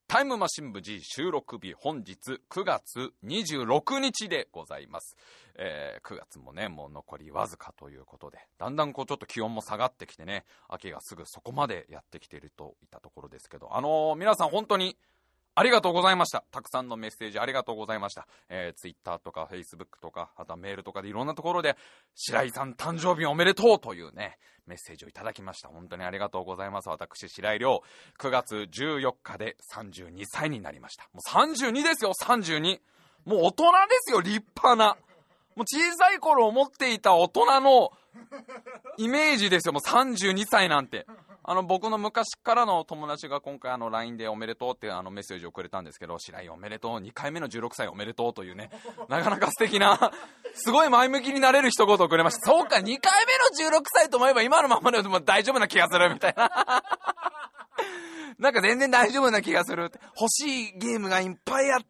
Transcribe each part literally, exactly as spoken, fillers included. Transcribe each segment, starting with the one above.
タイムマシン部 G 収録日、本日くがつにじゅうろくにちでございます。えー、くがつもね、もう残りわずかということで、だんだんこうちょっと気温も下がってきてね、秋がすぐそこまでやってきているといったところですけど、あのー、皆さん本当にありがとうございました。たくさんのメッセージありがとうございました。えー、Twitter とか Facebook とか、あとはメールとかでいろんなところで、白井さん誕生日おめでとうというね、メッセージをいただきました。本当にありがとうございます。私、白井亮、くがつじゅうよっかでさんじゅうにさいになりました。もうさんじゅうにですよ、さんじゅうに。もう大人ですよ、立派な。もう小さい頃思っていた大人のイメージですよ、もうさんじゅうにさいなんて。あの僕の昔からの友達が今回あの ライン でおめでとうってあのメッセージをくれたんですけど、白井おめでとう、にかいめのじゅうろくさいおめでとうというね、なかなか素敵なすごい前向きになれる一言をくれました。そうか、にかいめのじゅうろくさいと思えば今のままでも大丈夫な気がするみたいななんか全然大丈夫な気がするって。欲しいゲームがいっぱいあって、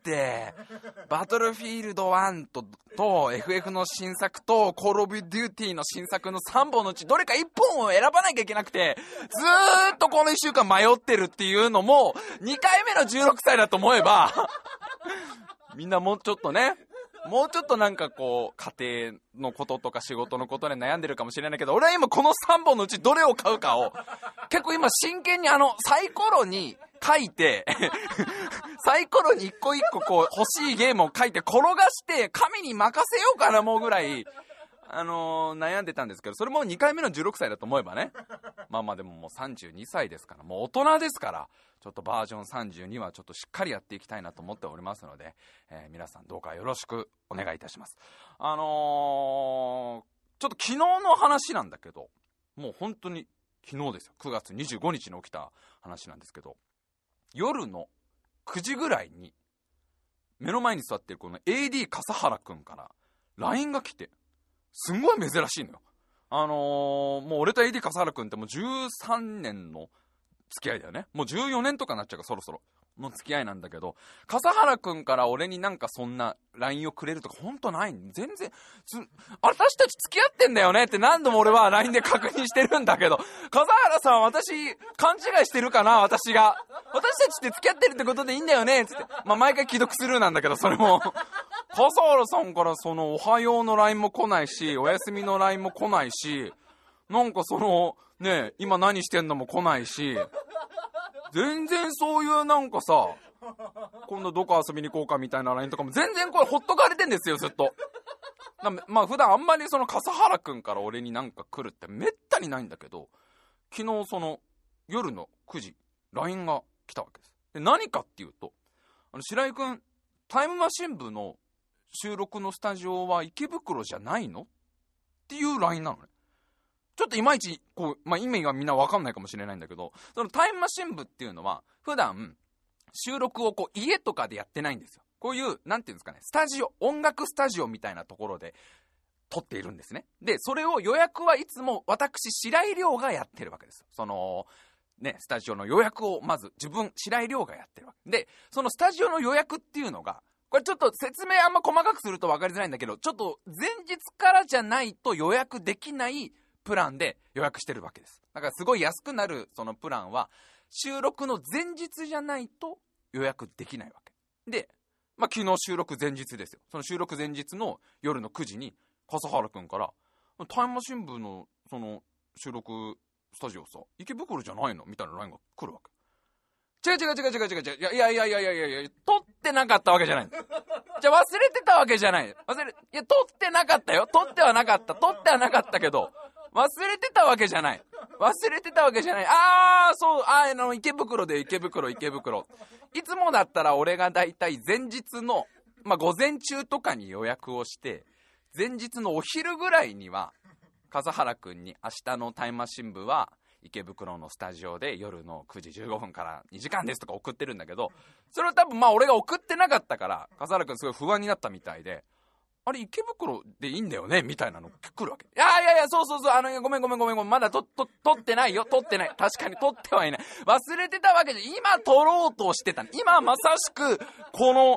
バトルフィールドワンとと エフエフ の新作とコールオブデューティーの新作のさんぼんのうちどれかいっぽんを選ばなきゃいけなくて、ずーっとこのいっしゅうかん迷ってるっていうのもにかいめのじゅうろくさいだと思えばみんなもうちょっとね、もうちょっとなんかこう家庭のこととか仕事のことで悩んでるかもしれないけど、俺は今このさんぼんのうちどれを買うかを結構今真剣にあのサイコロに書いてサイコロに一個一個こう欲しいゲームを書いて転がして神に任せようかなもうぐらいあのー、悩んでたんですけど、それもにかいめのじゅうろくさいだと思えばね、まあまあでももうさんじゅうにさいですから、もう大人ですから、ちょっとバージョンさんじゅうにはちょっとしっかりやっていきたいなと思っておりますので、えー、皆さんどうかよろしくお願いいたします。あのー、ちょっと昨日の話なんだけど、もう本当に昨日ですよ、くがつにじゅうごにちに起きた話なんですけど、夜のくじぐらいに目の前に座ってるこの エーディー 笠原くんから ライン が来て、すんごい珍しいのよ。あのー、もう俺と エーディー 笠原くんってもうじゅうさんねんの付き合いだよね。もうじゅうよねんとかなっちゃうからそろそろの付き合いなんだけど、笠原くんから俺になんかそんな ライン をくれるとかほんとない。全然私たち付き合ってんだよねって何度も俺は ライン で確認してるんだけど、笠原さん私勘違いしてるかな、私が私たちって付き合ってるってことでいいんだよねっつって、まあ毎回既読スルーなんだけど、それも笠原さんからそのおはようの ライン も来ないし、お休みの ライン も来ないし、なんかそのね、今何してんのも来ないし、全然そういうなんかさ、今度どこ遊びに行こうかみたいな ライン とかも全然これほっとかれてんですよ、ずっと。まあ普段あんまりその笠原くんから俺になんか来るってめったにないんだけど、昨日その夜のくじ ライン が来たわけです。で何かっていうと、あの白井くんタイムマシン部の収録のスタジオは池袋じゃないのっていう ライン なのね。ちょっといまいちこう、まあ、意味がみんな分かんないかもしれないんだけど、そのタイムマシン部っていうのは普段収録をこう家とかでやってないんですよ。こういうなんていうんですかね、スタジオ、音楽スタジオみたいなところで撮っているんですね。でそれを予約はいつも私白井亮がやってるわけです。そのね、スタジオの予約をまず自分白井亮がやってるわけで、そのスタジオの予約っていうのが、これちょっと説明あんま細かくすると分かりづらいんだけど、ちょっと前日からじゃないと予約できないプランで予約してるわけです。だからすごい安くなるそのプランは収録の前日じゃないと予約できないわけで、まあ昨日収録前日ですよ。その収録前日の夜のくじに笠原くんからタイムマシン部のその収録スタジオさ池袋じゃないのみたいな ライン が来るわけ。違う違う違う違う違う違う、いやいやいやいやいやいやいや、撮ってなかったわけじゃない。じゃあ忘れてたわけじゃない。忘れ、いや撮ってなかったよ。撮ってはなかった。撮ってはなかったけど忘れてたわけじゃない。忘れてたわけじゃない。あーそう、あーあの池袋で池袋池袋。いつもだったら俺がだいたい前日のまあ午前中とかに予約をして、前日のお昼ぐらいには笠原くんに明日のタイムマシン部は池袋のスタジオで夜のくじじゅうごふんからにじかんですとか送ってるんだけど、それを多分まあ俺が送ってなかったから笠原くんすごい不安になったみたいで、あれ池袋でいいんだよねみたいなの来るわけ。いやいやいや、そうそうそう、あのごめんごめんごめんごめん、まだとと撮ってないよ、撮ってない、確かに撮ってはいない、忘れてたわけで、今撮ろうとしてた、今まさしくこの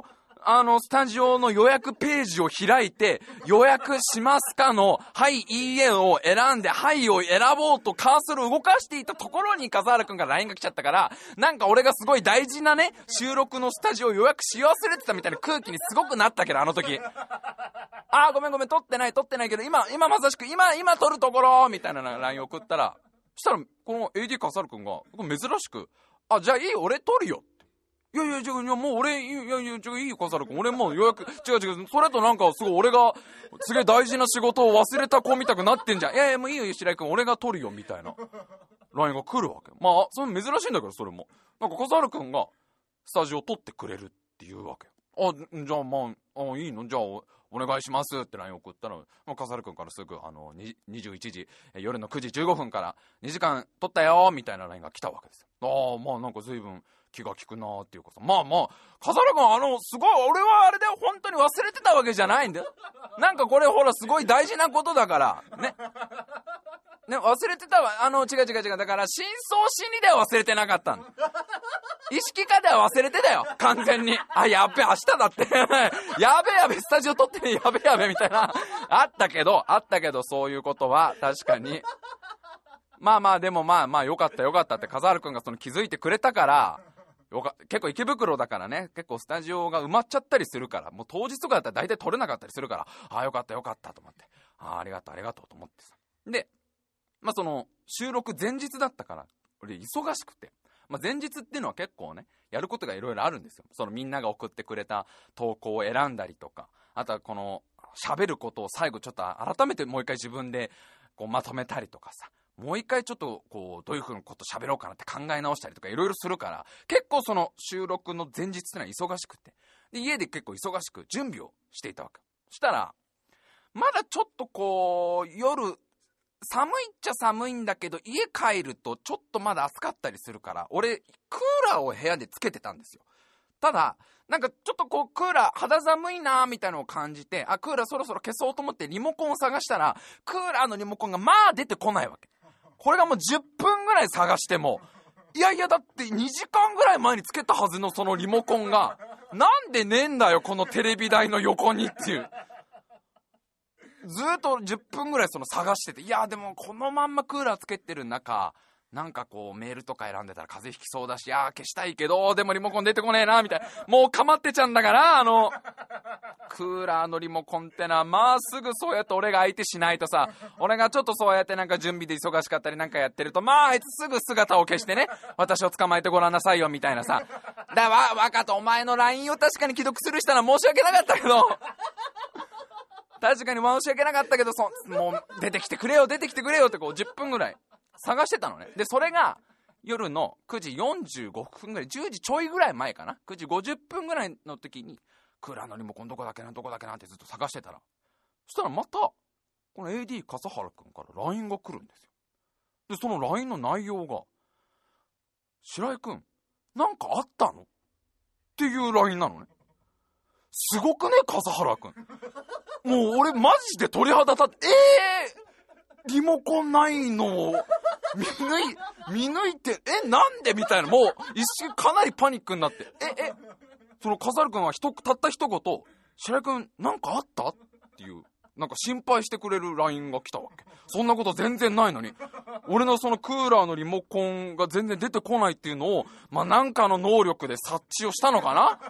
あのスタジオの予約ページを開いて、予約しますかのはいいいえを選んで、はいを選ぼうとカーソルを動かしていたところに笠原くんから ライン が来ちゃったから、なんか俺がすごい大事なね収録のスタジオを予約し忘れてたみたいな空気にすごくなったけど、あの時あーごめんごめん撮ってない撮ってないけど今今まさしく今今撮るところみたいな ライン を送ったら、そしたらこの エーディー 笠原くんが珍しく、あじゃあいい俺撮るよ、いやいや違う、いやもう俺いやいや違ういいよ笠原君、俺もう予約違う違う、それとなんかすごい俺がすげえ大事な仕事を忘れた子みたくなってんじゃん、いやいやもういいよ白井君俺が撮るよみたいな ライン が来るわけ。まあそれ珍しいんだけど、それもなんか笠原君がスタジオ撮ってくれるっていうわけ。あじゃあまあ、あいいのじゃあお願いしますって ライン 送ったら、まあ、笠原君からすぐあのにじゅういちじ夜のくじじゅうごふんからにじかん撮ったよみたいな ライン が来たわけですよ。ああまあなんか随分気が利くなーっていうかさ、まあまあ笠原君あのすごい俺はあれで本当に忘れてたわけじゃないんだよ。なんかこれほらすごい大事なことだからねね忘れてたわ。あの違う違う違う、だから深層心理では忘れてなかったの。意識下では忘れてたよ完全に。あやっべ明日だってやべやべスタジオ撮ってねやべやべみたいなあったけどあったけどそういうことは確かにまあまあでもまあまあよかったよかったって笠原くんがその気づいてくれたからよか、結構池袋だからね結構スタジオが埋まっちゃったりするから、もう当日とかだったら大体撮れなかったりするから、ああよかったよかったと思って、ああありがとうありがとうと思ってさ。でまあその収録前日だったから俺忙しくて、まあ、前日っていうのは結構ねやることがいろいろあるんですよ。そのみんなが送ってくれた投稿を選んだりとか、あとはこの喋ることを最後ちょっと改めてもう一回自分でこうまとめたりとかさ、もう一回ちょっとこうどういうふうなこと喋ろうかなって考え直したりとかいろいろするから、結構その収録の前日っていうのは忙しくて、で家で結構忙しく準備をしていたわけ。そしたらまだちょっとこう夜寒いっちゃ寒いんだけど家帰るとちょっとまだ暑かったりするから、俺クーラーを部屋でつけてたんですよ。ただなんかちょっとこうクーラー肌寒いなみたいなのを感じて、あクーラーそろそろ消そうと思ってリモコンを探したらクーラーのリモコンがまあ出てこないわけ。これがもうじゅっぷんぐらい探しても、いやいやだってにじかんぐらい前につけたはずのそのリモコンがなんでねえんだよこのテレビ台の横にっていう、ずーっとじゅっぷんぐらいその探してて、いやでもこのまんまクーラーつけてる中なんかこうメールとか選んでたら風邪ひきそうだし、あー消したいけどでもリモコン出てこねえなみたいな、もうかまってちゃんだから、あのクーラーのリモコンってのはまあすぐそうやって俺が相手しないとさ、俺がちょっとそうやってなんか準備で忙しかったりなんかやってると、まああいつすぐ姿を消してね私を捕まえてごらんなさいよみたいなさ、だわわかったお前の ライン を確かに既読するしたら申し訳なかったけど確かに申し訳なかったけどそもう出てきてくれよ出てきてくれよってこうじゅっぷんぐらい探してたのね。でそれが夜のくじよんじゅうごふんぐらい、じゅうじちょいぐらい前かな、くじごじゅっぷんぐらいの時にクーラーのリモコンどこだっけなどこだっけなってずっと探してたら、そしたらまたこの エーディー 笠原くんから ライン が来るんですよ。でその ライン の内容が白井くんなんかあったのっていう ライン なのね。すごくね笠原くん、もう俺マジで鳥肌立って、えーリモコンないのを見抜い見抜いてえなんでみたいな、もう一瞬かなりパニックになって、ええその笠原くんはひとたった一言白井くんなんかあったっていうなんか心配してくれる ライン が来たわけ。そんなこと全然ないのに俺のそのクーラーのリモコンが全然出てこないっていうのを、まあなんかの能力で察知をしたのかな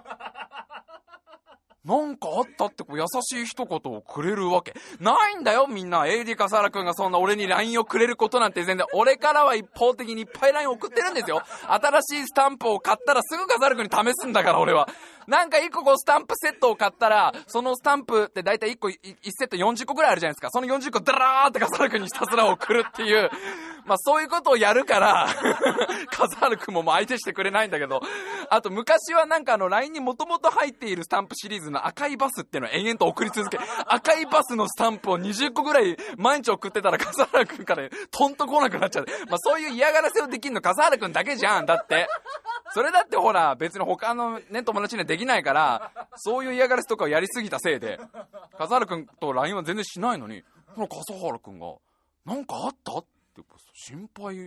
なんかあったってこう優しい一言をくれるわけないんだよ。みんな エーディー 笠原くんがそんな俺に ライン をくれることなんて全然、俺からは一方的にいっぱい ライン 送ってるんですよ。新しいスタンプを買ったらすぐ笠原くんに試すんだから俺は。なんか一個こうスタンプセットを買ったらそのスタンプって大体いっこいちセットよんじゅっこぐらいあるじゃないですか。そのよんじゅっこダラーって笠原くんにひたすら送るっていうまあそういうことをやるから笠原くんももう相手してくれないんだけど、あと昔はなんかあの ライン にもともと入っているスタンプシリーズの赤いバスっていうのを延々と送り続け、赤いバスのスタンプをにじゅっこぐらい毎日送ってたら笠原くんからトンと来なくなっちゃう。まあそういう嫌がらせをできるの笠原くんだけじゃん。だってそれだってほら別に他のね友達にはできないから、そういう嫌がらせとかをやりすぎたせいで笠原くんと ライン は全然しないのに、その笠原くんがなんかあったって心配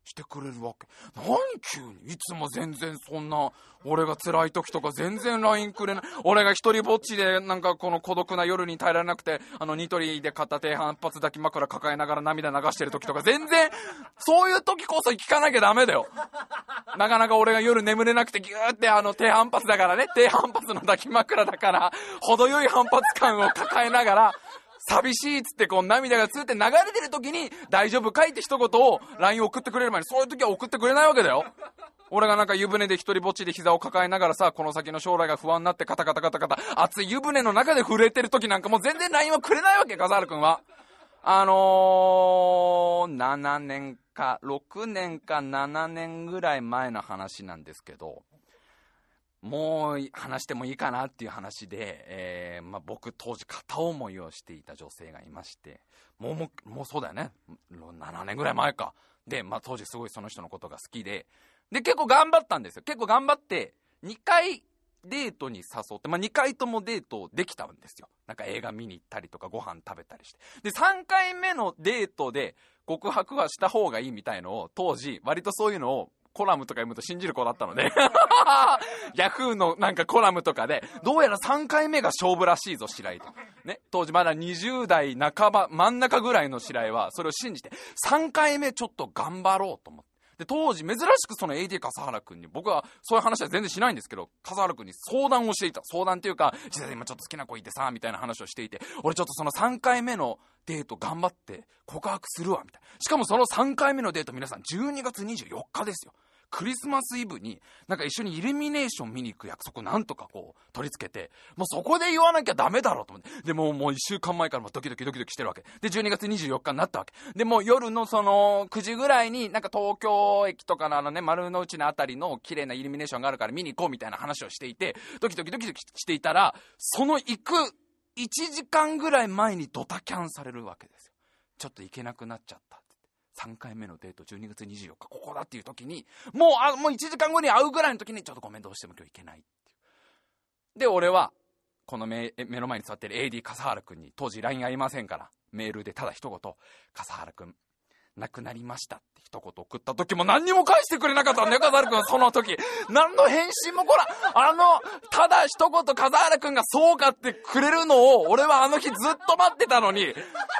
してくれるわけ。何急に、いつも全然そんな、俺が辛い時とか全然 ライン くれない。俺が一人ぼっちでなんかこの孤独な夜に耐えられなくて、あのニトリで片手反発抱き枕抱えながら涙流してる時とか全然、そういう時こそ聞かなきゃダメだよ。なかなか俺が夜眠れなくてギューってあの低反発だからね、低反発の抱き枕だから、程よい反発感を抱えながら、寂しいっつってこう涙がつって流れてる時に大丈夫かいって一言を ライン 送ってくれる前に、そういう時は送ってくれないわけだよ。俺がなんか湯船で一人ぼっちで膝を抱えながらさ、この先の将来が不安になってカタカタカタカタ熱い湯船の中で震えてる時なんかもう全然 ライン はくれないわけ、笠原くんは。あのー、ななねんかろくねんかななねんぐらい前の話なんですけど、もう話してもいいかなっていう話で、えーまあ、僕当時片思いをしていた女性がいまして、もうもう、もうそうだよね、ななねんぐらい前かで、まあ、当時すごいその人のことが好きで、で結構頑張ったんですよ。結構頑張ってにかいデートに誘って、まあ、にかいともデートできたんですよ。なんか映画見に行ったりとかご飯食べたりして、でさんかいめのデートで告白はした方がいいみたいのを、当時割とそういうのをコラムとか読むと信じる子だったのでヤフーのなんかコラムとかで、どうやらさんかいめが勝負らしいぞ白井と、ね、当時まだにじゅう代半ば真ん中ぐらいの白井はそれを信じてさんかいめちょっと頑張ろうと思って、で当時珍しくその エーディー 笠原くんに、僕はそういう話は全然しないんですけど、笠原くんに相談をしていた。相談っていうか、実は今ちょっと好きな子いてさみたいな話をしていて、俺ちょっとそのさんかいめのデート頑張って告白するわみたいな。しかもそのさんかいめのデート、皆さんじゅうにがつにじゅうよっかですよ。クリスマスイブになんか一緒にイルミネーション見に行く約束なんとかこう取り付けて、もうそこで言わなきゃダメだろうと思って、でもうもういっしゅうかんまえからもうドキドキドキドキしてるわけで、じゅうにがつにじゅうよっかになったわけで、もう夜のそのくじぐらいになんか東京駅とかのあのね丸の内のあたりの綺麗なイルミネーションがあるから見に行こうみたいな話をしていて、ドキドキドキドキしていたら、その行くいちじかんぐらい前にドタキャンされるわけですよ。ちょっと行けなくなっちゃった、さんかいめのデートじゅうにがつにじゅうよっかここだっていう時に、もうあもういちじかんごに会うぐらいの時に、ちょっとごめんどうしても今日行けないっていう。で俺はこの 目, 目の前に座ってる エーディー 笠原くんに、当時 ライン ありませんからメールでただ一言、笠原くん亡くなりましたって一言送った時も何にも返してくれなかったんだよ、笠原くんは。その時何の返信もこら、あのただ一言笠原くんがそうかってくれるのを俺はあの日ずっと待ってたのにずーっ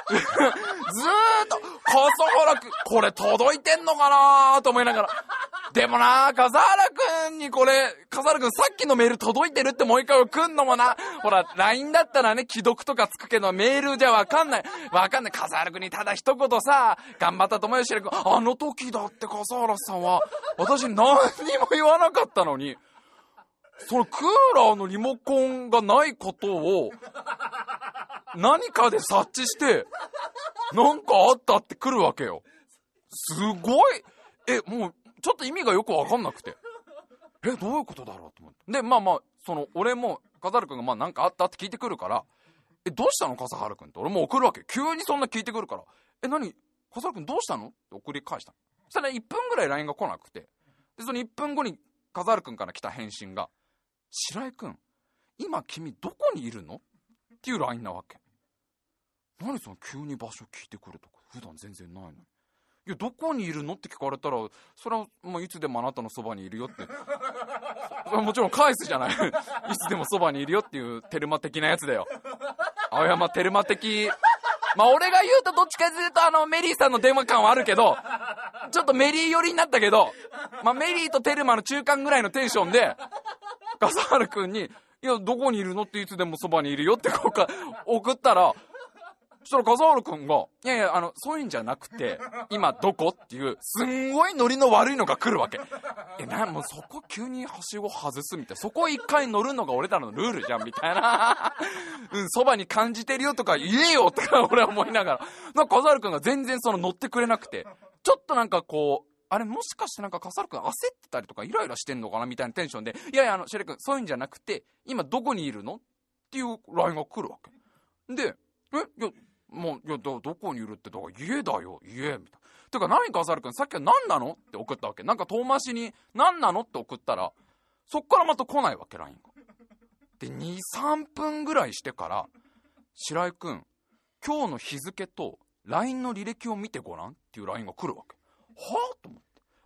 と笠原くんこれ届いてんのかなと思いながら、でもな笠原くんにこれ、笠原くんさっきのメール届いてるってもう一回送んのもな、ほら ライン だったらね既読とかつくけどメールじゃわかんないわかんない。笠原くんにただ一言さ、頑張ったと思うよ白くん、あの時だって笠原さんは私何にも言わなかったのに、そのクーラーのリモコンがないことを何かで察知してなんかあったって来るわけよ。すごい、えもうちょっと意味がよく分かんなくて、えどういうことだろうと思って、でまあまあその俺も笠原くんがまあなんかあったって聞いてくるから、えどうしたの笠原くんって俺も送るわけ。急にそんな聞いてくるから、え何笠原くんどうしたのって送り返したの。そしたらいっぷんぐらい ライン が来なくて、でそのいっぷんごに笠原くんから来た返信が、白井くん今君どこにいるのっていう ライン なわけ。何その急に場所聞いてくるとか普段全然ないのに、いやどこにいるのって聞かれたら、それはもういつでもあなたのそばにいるよってもちろん返すじゃないいつでもそばにいるよっていうテルマ的なやつだよ。青山テルマ的、まあ俺が言うとどっちかというとあのメリーさんの電話感はあるけど、ちょっとメリー寄りになったけど、まあメリーとテルマの中間ぐらいのテンションで笠原くんに、いやどこにいるのっていつでもそばにいるよってこうか送ったら、そしたら笠原くんが、いやいやあのそういうんじゃなくて今どこっていうすんごいノリの悪いのが来るわけ。えなもうそこ急にはしご外すみたいな、そこ一回乗るのが俺らのルールじゃんみたいなうんそばに感じてるよとか言えよとか俺は思いながら、なんか笠原くんが全然その乗ってくれなくて、ちょっとなんかこうあれもしかしてなんか笠原くん焦ってたりとかイライラしてんのかなみたいなテンションで、いやいやあの白井くんそういうんじゃなくて今どこにいるのっていう ライン が来るわけで、えいやもういや ど, どこにいるってだから家だよ家みたいな。てか何笠原くんさっきは何なのって送ったわけ。なんか遠回しに何なのって送ったら、そっからまた来ないわけ ライン が。で にさんぷんぐらいしてから、白井くん今日の日付と ライン の履歴を見てごらんっていう ライン が来るわけ。はぁと思って、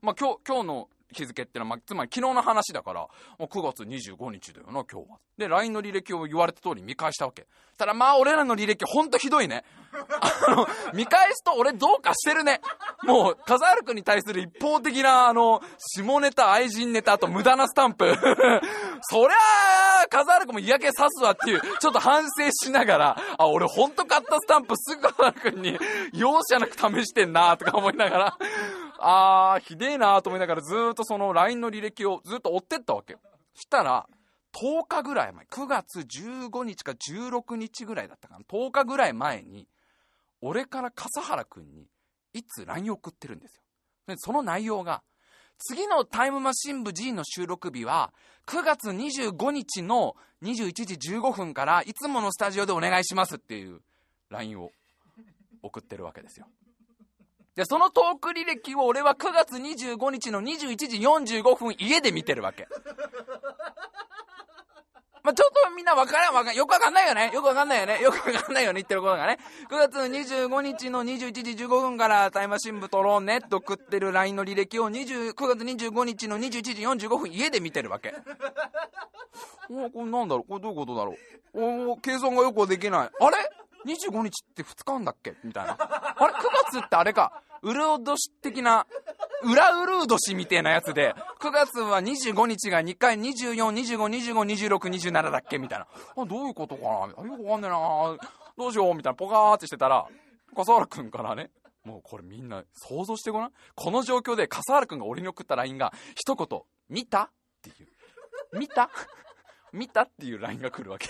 まあ今日、今日の日付ってのは、まあ、つまり昨日の話だから、もうくがつにじゅうごにちだよな、今日は。で、ライン の履歴を言われた通り見返したわけ。ただまあ、俺らの履歴ほんとひどいね。あの、見返すと俺どうかしてるね。もう、笠原くんに対する一方的な、あの、下ネタ、愛人ネタ、あと無駄なスタンプ。そりゃあ、笠原くんも嫌気さすわっていう、ちょっと反省しながら、あ、俺ほんと買ったスタンプすぐ笠原くんに容赦なく試してんなとか思いながら、あー、ひでえなーと思いながらずーっとその ライン の履歴をずっと追ってったわけよ。したら、とおかぐらい前、くがつじゅうごにちかじゅうろくにちぐらいだったかな。とおかぐらい前に、俺から笠原くんに、いつ ライン 送ってるんですよ。で、その内容が、次のタイムマシン部 G の収録日は、くがつにじゅうごにちのにじゅういちじじゅうごふんから、いつものスタジオでお願いしますっていう ライン を送ってるわけですよ。で、そのトーク履歴を俺はくがつにじゅうごにちのにじゅういちじよんじゅうごふん家で見てるわけ。まあ、ちょっとみんなわからんわかんよくわかんないよね。よくわかんないよね。よくわかんないよね。言ってることがね。くがつにじゅうごにちのにじゅういちじじゅうごふんからタイムマシン部撮ろうねと送ってる ライン の履歴をくがつにじゅうごにちのにじゅういちじよんじゅうごふん家で見てるわけ。おこれなんだろうこれどういうことだろうお計算がよくできない。あれにじゅうごにちってふつかあんだっけみたいな。あれくがつってあれか。ウルー年的な、裏ウルー年みたいなやつで、くがつはにじゅうごにちがにかい、にじゅうよん、にじゅうご、にじゅうご、にじゅうろく、にじゅうななだっけみたいな。あ、どういうことかなよくわかんねえなどうしようみたいな、ポカーってしてたら、笠原くんからね、もうこれみんな想像してごらん。この状況で笠原くんが俺に送った ライン が、一言、見たっていう。見た見たっていう ライン が来るわけ。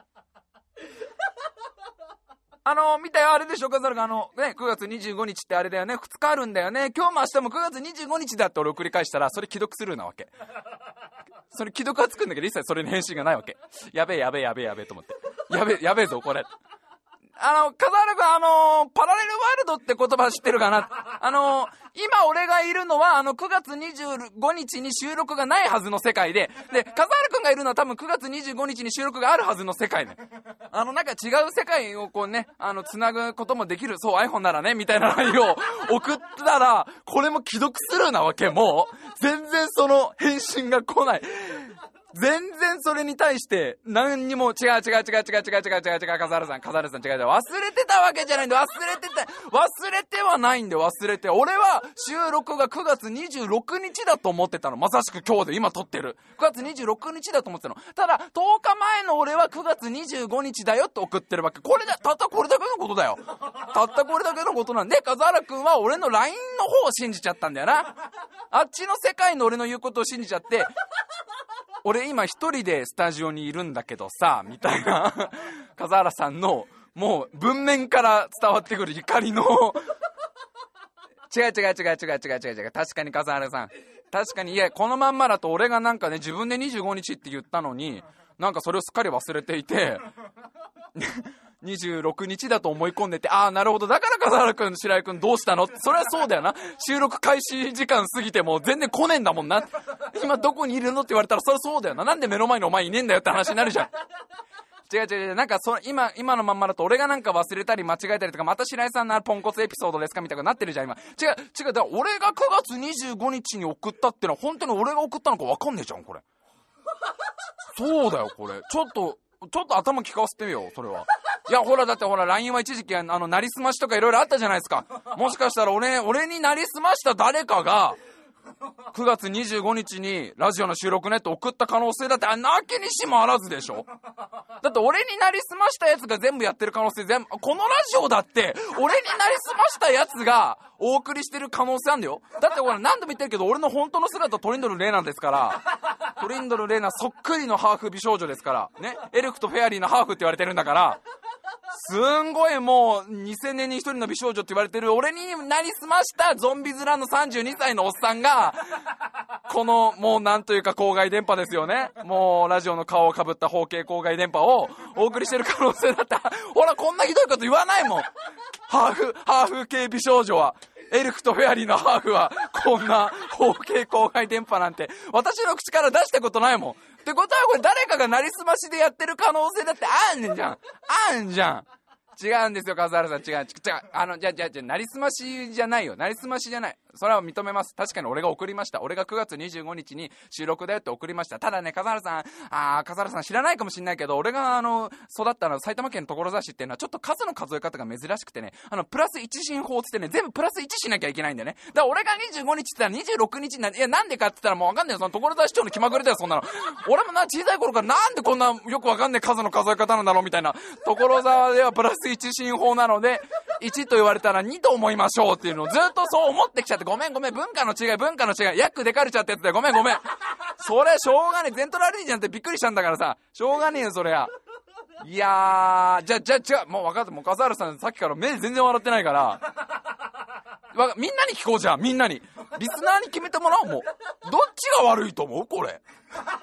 あの、見たよ、あれでしょ、笠原くん、あの、ね、くがつにじゅうごにちってあれだよね、ふつかあるんだよね、今日も明日もくがつにじゅうごにちだって俺送り返したら、それ既読スルーなわけ。それ既読はつくんだけど、一切それに返信がないわけ。やべえやべえやべえやべえと思って。やべえ、やべえぞ、これ。あの、笠原くん、あのー、パラレルワールドって言葉知ってるかなあのー、今俺がいるのは、あの、くがつにじゅうごにちに収録がないはずの世界で、で、笠原くんがいるのは多分くがつにじゅうごにちに収録があるはずの世界で。あの、なんか違う世界をこうね、あの、つなぐこともできる、そう、iPhone ならね、みたいな ライン を送ったら、これも既読スルーなわけ、もう。全然その返信が来ない。全然それに対して何にも違う違う違う違う違う違う違う違う笠原さん笠原さん違う違う忘れてたわけじゃないんで忘れてた忘れてはないんで忘れて俺は収録がくがつにじゅうろくにちだと思ってたのまさしく今日で今撮ってるくがつにじゅうろくにちだと思ってたのただとおかまえの俺はくがつにじゅうごにちだよって送ってるわけこれだたったこれだけのことだよたったこれだけのことなんで笠原くんは俺の ライン の方を信じちゃったんだよなあっちの世界の俺の言うことを信じちゃって俺今一人でスタジオにいるんだけどさみたいな笠原さんのもう文面から伝わってくる怒りの違う違う違う違う違う違う違う確かに笠原さん確かにいやこのまんまだと俺がなんかね自分でにじゅうごにちって言ったのになんかそれをすっかり忘れていてにじゅうろくにちだと思い込んでてああなるほどだから笠原くん白井くんどうしたのそれはそうだよな収録開始時間過ぎても全然来ねえんだもんな今どこにいるのって言われたらそれはそうだよななんで目の前にお前いねえんだよって話になるじゃん違う違う違うなんかそ今今のまんまだと俺がなんか忘れたり間違えたりとかまた白井さんのポンコツエピソードですかみたいななってるじゃん今違う違うだから俺がくがつにじゅうごにちに送ったってのは本当に俺が送ったのか分かんねえじゃんこれそうだよこれちょっとちょっと頭聞かせてよそれはいやほらだってほら ライン は一時期あのなりすましとかいろいろあったじゃないですかもしかしたら俺俺になりすました誰かがくがつにじゅうごにちにラジオの収録ねって送った可能性だってなきにしもあらずでしょだって俺になりすましたやつが全部やってる可能性全部このラジオだって俺になりすましたやつがお送りしてる可能性あんだよだってほら何度も言ってるけど俺の本当の姿トリンドルレイナですからトリンドルレイナそっくりのハーフ美少女ですからねエルフとフェアリーのハーフって言われてるんだからすんごいもうにせんねんにひとりの美少女って言われてる俺になりすましたゾンビ面のさんじゅうにさいのおっさんがこのもうなんというか公害電波ですよねもうラジオの顔をかぶった方形公害電波をお送りしてる可能性だったほらこんなひどいこと言わないもんハーフハーフ系美少女はエルフとフェアリーのハーフはこんな方形公害電波なんて私の口から出したことないもんってことはこれ誰かがなりすましでやってる可能性だってあんじゃんあんじゃん違うんですよ笠原さん違う違うあのじゃあじゃあじゃあなりすましじゃないよなりすましじゃないそれは認めます。確かに俺が送りました。俺がくがつにじゅうごにちに収録だよって送りました。ただね、笠原さん、あー、笠原さん知らないかもしれないけど、俺があの、育ったの埼玉県の所沢市っていうのはちょっと数の数え方が珍しくてね、あの、プラスいち進法つってね、全部プラスいちしなきゃいけないんだよね。だから俺がにじゅうごにちって言ったらにじゅうろくにちにな、いや、なんでかって言ったらもうわかんないよ。その所沢市長の気まぐれだよ、そんなの。俺もな、小さい頃からなんでこんなよくわかんない数の数え方なんだろうみたいな。所沢ではプラスいち進法なので、いちと言われたらにと思いましょうっていうのをずっとそう思ってきちゃって、ごめんごめん、文化の違い、文化の違い、ヤックデカルチャーってやつでごめんごめん。それしょうがねえ、ゼントラリージャンってびっくりしたんだからさ、しょうがねえよ、そりゃ。いやー、じゃ、じゃ、違う、もう分かった、もう笠原さんさっきから目全然笑ってないから、わみんなに聞こうじゃん、みんなに。リスナーに決めてもらおう、もう。どっちが悪いと思うこれ。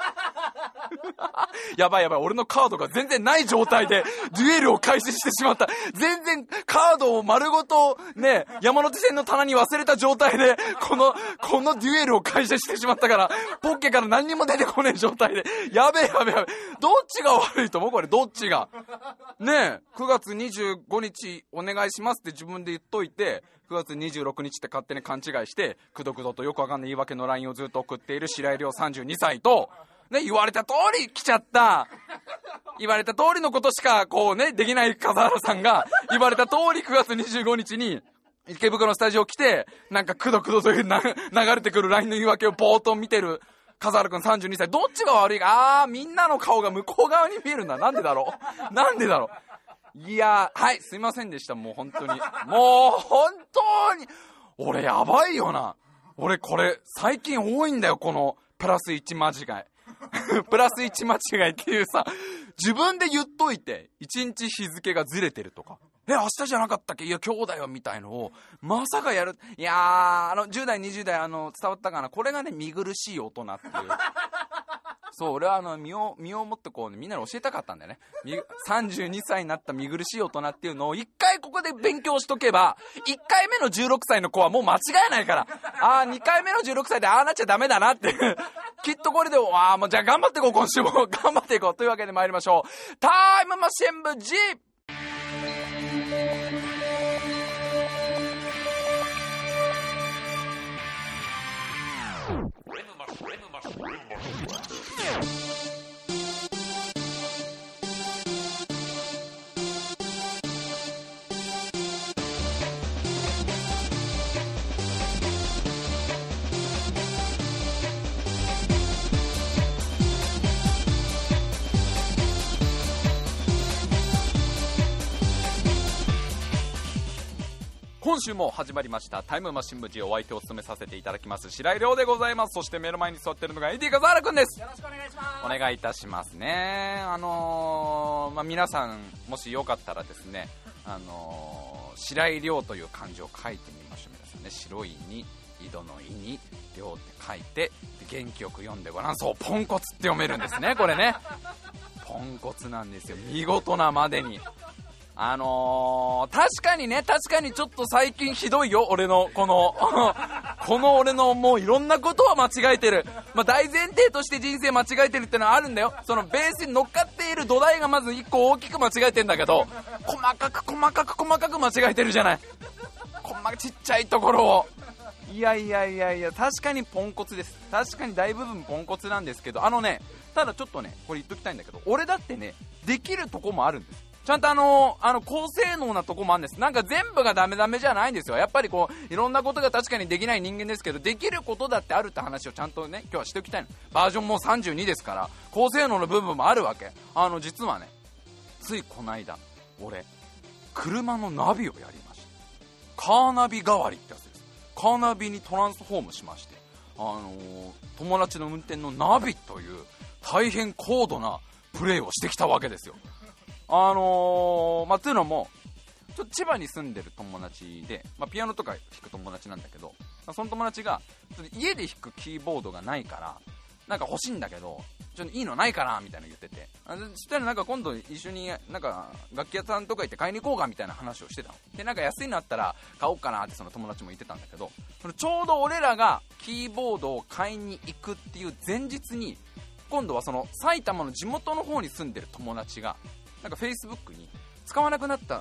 やばいやばい、俺のカードが全然ない状態でデュエルを開始してしまった。全然カードを丸ごとね、山手線の棚に忘れた状態でこのこのデュエルを開始してしまったから、ポッケから何にも出てこねえ状態で、やべえやべえやべえ、どっちが悪いと思うこれ。どっちがねえ、くがつにじゅうごにちお願いしますって自分で言っといて、くがつにじゅうろくにちって勝手に勘違いしてくどくどとよくわかんない言い訳の ライン をずっと送っている白井亮さんじゅうにさいと、ね、言われた通り来ちゃった言われた通りのことしかこうねできない笠原さんが、言われた通りくがつにじゅうごにちに池袋のスタジオ来て、なんかくどくどというな流れてくる ライン の言い訳をぼーっと見てる笠原くんさんじゅうにさい。どっちが悪いか。あー、みんなの顔が向こう側に見えるんだ。なんでだろうなんでだろう。いやー、はい、すいませんでした。もう本当にもう本当に俺やばいよな。俺これ最近多いんだよ、このプラスいち間違いプラスいち間違いっていうさ、自分で言っといていちにち日付がずれてるとか、え明日じゃなかったっけ、いや今日だよみたいのをまさかやる。いやー、あのじゅう代にじゅう代あの伝わったかな、これがね見苦しい大人っていうそう、俺はあの身を身をもってこう、ね、みんなに教えたかったんだよね。さんじゅうにさいになった見苦しい大人っていうのを一回ここで勉強しとけば、いっかいめのじゅうろくさいの子はもう間違えないから、ああにかいめのじゅうろくさいでああなっちゃダメだなってきっとこれで、ああもうじゃあ頑張っていこう、今週も頑張っていこうというわけで参りましょう。タイムマシン部 G。今週も始まりましたタイムマシン部 G。 お相手を務めさせていただきます白井亮でございます。そして目の前に座ってるのがエディ笠原くんです。 よろしくお願いします。 お願いいたしますね。あのーまあ、皆さんもしよかったらですね、あのー、白井亮という漢字を書いてみましょう。皆さんね、白いに井戸の井に亮って書いて元気よく読んでごらん。そう、ポンコツって読めるんですね、これね。ポンコツなんですよ、見事なまでに。あのー、確かにね、確かにちょっと最近ひどいよ、俺のこのこの俺のもういろんなことは間違えてる。まあ、大前提として人生間違えてるってのはあるんだよ。そのベースに乗っかっている土台がまず一個大きく間違えてんだけど、細かく細かく細かく間違えてるじゃない、細かちっちゃいところを。いやいやいやいや、確かにポンコツです。確かに大部分ポンコツなんですけど、あのね、ただちょっとねこれ言っときたいんだけど、俺だってねできるとこもあるんです。ちゃんとあのー、あの高性能なとこもあるんです。なんか全部がダメダメじゃないんですよ。やっぱりこういろんなことが確かにできない人間ですけど、できることだってあるって話をちゃんとね今日はしておきたいの。バージョンもうさんじゅうにですから高性能の部分もあるわけ。あの実はね、ついこの間俺車のナビをやりました。カーナビ代わりってやつです。カーナビにトランスフォームしまして、あのー、友達の運転のナビという大変高度なプレイをしてきたわけですよ。あのー、まあ、というのもちょっと千葉に住んでる友達で、まあ、ピアノとか弾く友達なんだけど、まあ、その友達がちょっと家で弾くキーボードがないからなんか欲しいんだけどちょっといいのないかなみたいなの言ってて、あそしたらなんか今度一緒になんか楽器屋さんとか行って買いに行こうかみたいな話をしてたので、なんか安いのあったら買おうかなってその友達も言ってたんだけど、そのちょうど俺らがキーボードを買いに行くっていう前日に今度はその埼玉の地元の方に住んでる友達がなんか Facebook に使わなくなった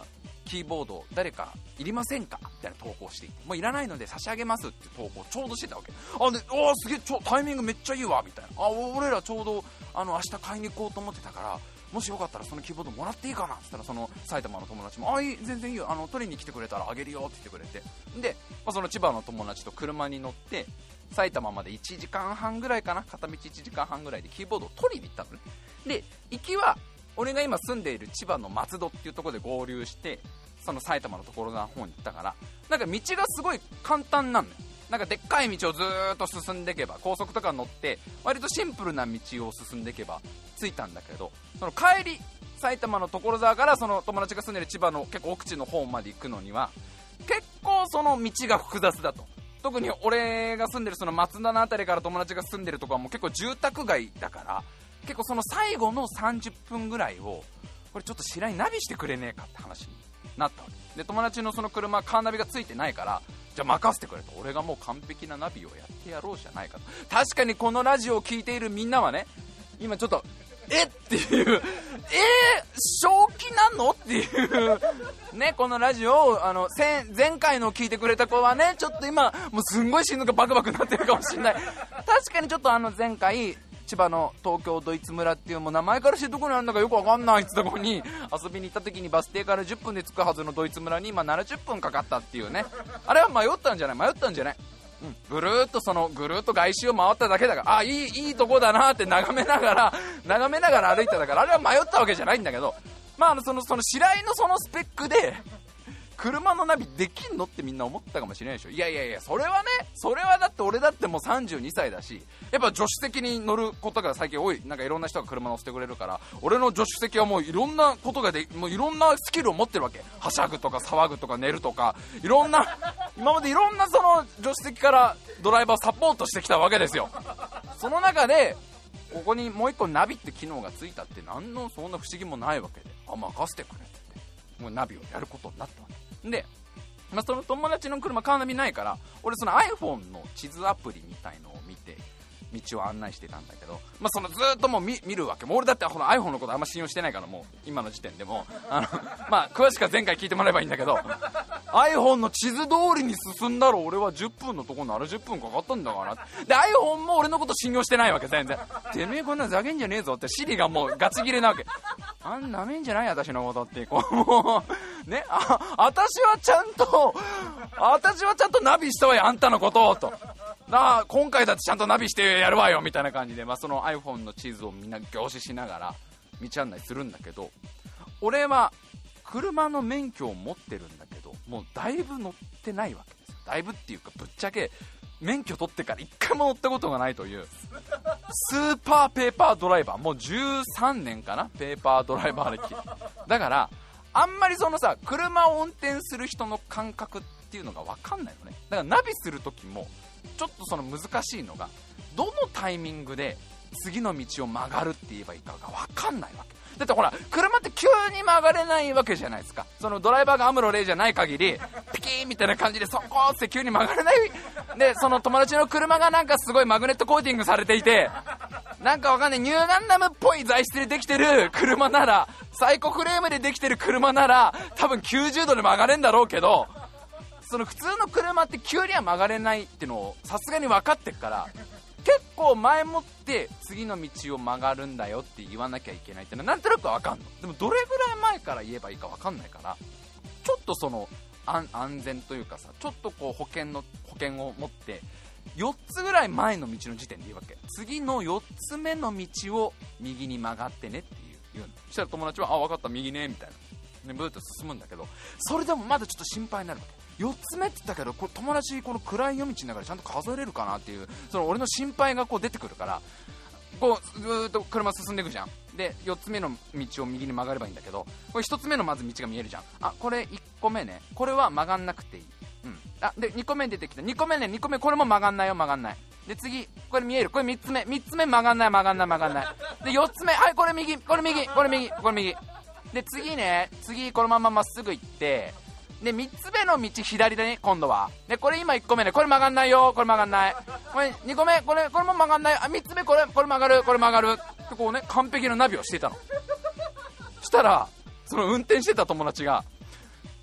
キーボード誰かいりませんかみたいな投稿していて、もういらないので差し上げますって投稿ちょうどしてたわけ。あで、おーすげえ、ちょタイミングめっちゃいいわみたいな。あ俺らちょうどあの明日買いに行こうと思ってたから、もしよかったらそのキーボードもらっていいかなって言ったら、その埼玉の友達もあいい全然いいよ、あの取りに来てくれたらあげるよって言ってくれて、で、まあ、その千葉の友達と車に乗って埼玉までいちじかんはんぐらいかな、片道いちじかんはんぐらいでキーボードを取りに行ったのね。で行きは俺が今住んでいる千葉の松戸っていうところで合流して、その埼玉のところの方に行ったから、なんか道がすごい簡単なんだよ。なんかでっかい道をずーっと進んでいけば、高速とか乗って割とシンプルな道を進んでいけば着いたんだけど、その帰り埼玉の所沢からその友達が住んでる千葉の結構奥地の方まで行くのには結構その道が複雑だと。特に俺が住んでるその松田のあたりから友達が住んでるとこはもう結構住宅街だから、結構その最後のさんじゅっぷんぐらいをこれちょっと白井ナビしてくれねえかって話になったわけで、友達のその車カーナビがついてないから、じゃあ任せてくれと、俺がもう完璧なナビをやってやろうじゃないかと。確かにこのラジオを聞いているみんなはね、今ちょっとえっていう、えー、正気なのっていうね、このラジオをあの前回の聞いてくれた子はね、ちょっと今もうすんごい心臓がバクバクなってるかもしれない。確かにちょっとあの前回千葉の東京ドイツ村っていう、もう名前からしてどこにあるんだかよくわかんないってとこに遊びに行った時に、バス停からじゅっぷんで着くはずのドイツ村に今ななじゅっぷんかかったっていうね。あれは迷ったんじゃない迷ったんじゃないうん、ぐるーっとそのぐるーっと外周を回っただけだから、あいいいいとこだなって眺めながら眺めながら歩いてたから、あれは迷ったわけじゃないんだけど、まああのそのその白井のそのスペックで車のナビできんのってみんな思ったかもしれないでしょ。いやいやいや、それはね、それはだって俺だってもうさんじゅうにさいだし、やっぱ助手席に乗ることが最近多い。なんかいろんな人が車乗せてくれるから、俺の助手席はもういろんなことがで、もういろんなスキルを持ってるわけ。はしゃぐとか騒ぐとか寝るとか、いろんな今までいろんなその助手席からドライバーサポートしてきたわけですよ。その中でここにもう一個ナビって機能がついたって何のそんな不思議もないわけで、あ任せてくれって言ってもうナビをやることになったわけで、まあ、その友達の車カーナビないから、俺その iPhone の地図アプリみたいのを見て道を案内してたんだけど、まあ、そのずっともう 見, 見るわけ。もう俺だってこの iPhone のことあんま信用してないから、もう今の時点でもあのまあ詳しくは前回聞いてもらえばいいんだけどiPhone の地図通りに進んだら俺はじゅっぷんのところななじゅっぷんかかったんだから。で iPhone も俺のこと信用してないわけ。全然てめえこんなざけんじゃねえぞって、シリがもうガチ切れなわけ。あんなめんじゃない私のことってこうもうね、あ私はちゃんと私はちゃんとナビしたわよあんたのことをと、なあ今回だってちゃんとナビしてやるわよみたいな感じで、まあ、その iPhone の地図をみんな凝視しながら道案内するんだけど、俺は車の免許を持ってるんだけどもうだいぶ乗ってないわけですよ。だいぶっていうかぶっちゃけ免許取ってから一回も乗ったことがないというスーパーペーパードライバー、もうじゅうさんねんかな、ペーパードライバー歴だからあんまりそのさ車を運転する人の感覚っていうのが分かんないのね。だからナビする時もちょっとその難しいのが、どのタイミングで次の道を曲がるって言えばいいかが分かんないわけだって。ほら車って急に曲がれないわけじゃないですか。そのドライバーがアムロレイじゃない限りピキーンみたいな感じでそこーって急に曲がれないで、その友達の車がなんかすごいマグネットコーティングされていて、なんかわかんないニューガンダムっぽい材質でできてる車なら、サイコフレームでできてる車なら多分きゅうじゅうどで曲がれんだろうけど、その普通の車って急には曲がれないってのをさすがに分かってるから、結構前もって次の道を曲がるんだよって言わなきゃいけないってのはなんとなく分かんの。でもどれぐらい前から言えばいいか分かんないから、ちょっとその安, 安全というかさ、ちょっとこう保険の保険を持ってよっつぐらい前の道の時点で言うわけ。次のよっつめの道を右に曲がってねっていう言うの。そしたら友達はあ分かった右ねみたいな、ね、ブーッと進むんだけど、それでもまだちょっと心配になるわけ。よっつめって言ったけどこれ友達この暗い夜道の中でちゃんと数えれるかなっていう、その俺の心配がこう出てくるから、こうずーっと車進んでいくじゃん。でよっつめの道を右に曲がればいいんだけど、これひとつめのまず道が見えるじゃん。あこれいっこめね、これは曲がんなくていい、うん、あでにこめ出てきた、にこめね、にこめこれも曲がんないよ曲がんない。で次これ見える、これみっつめみっつめ曲がんない曲がんない曲がんない。でよっつめはいこれ右これ右これ右これ右で次ね、次このまままっすぐ行って、でみっつめの道左だね今度は。でこれ今いっこめね、これ曲がんないよこれ曲がんない。これにこめこれこれも曲がんない。あみっつめこれこれ曲がるこれ曲がるってこうね完璧なナビをしていたの。したらその運転してた友達が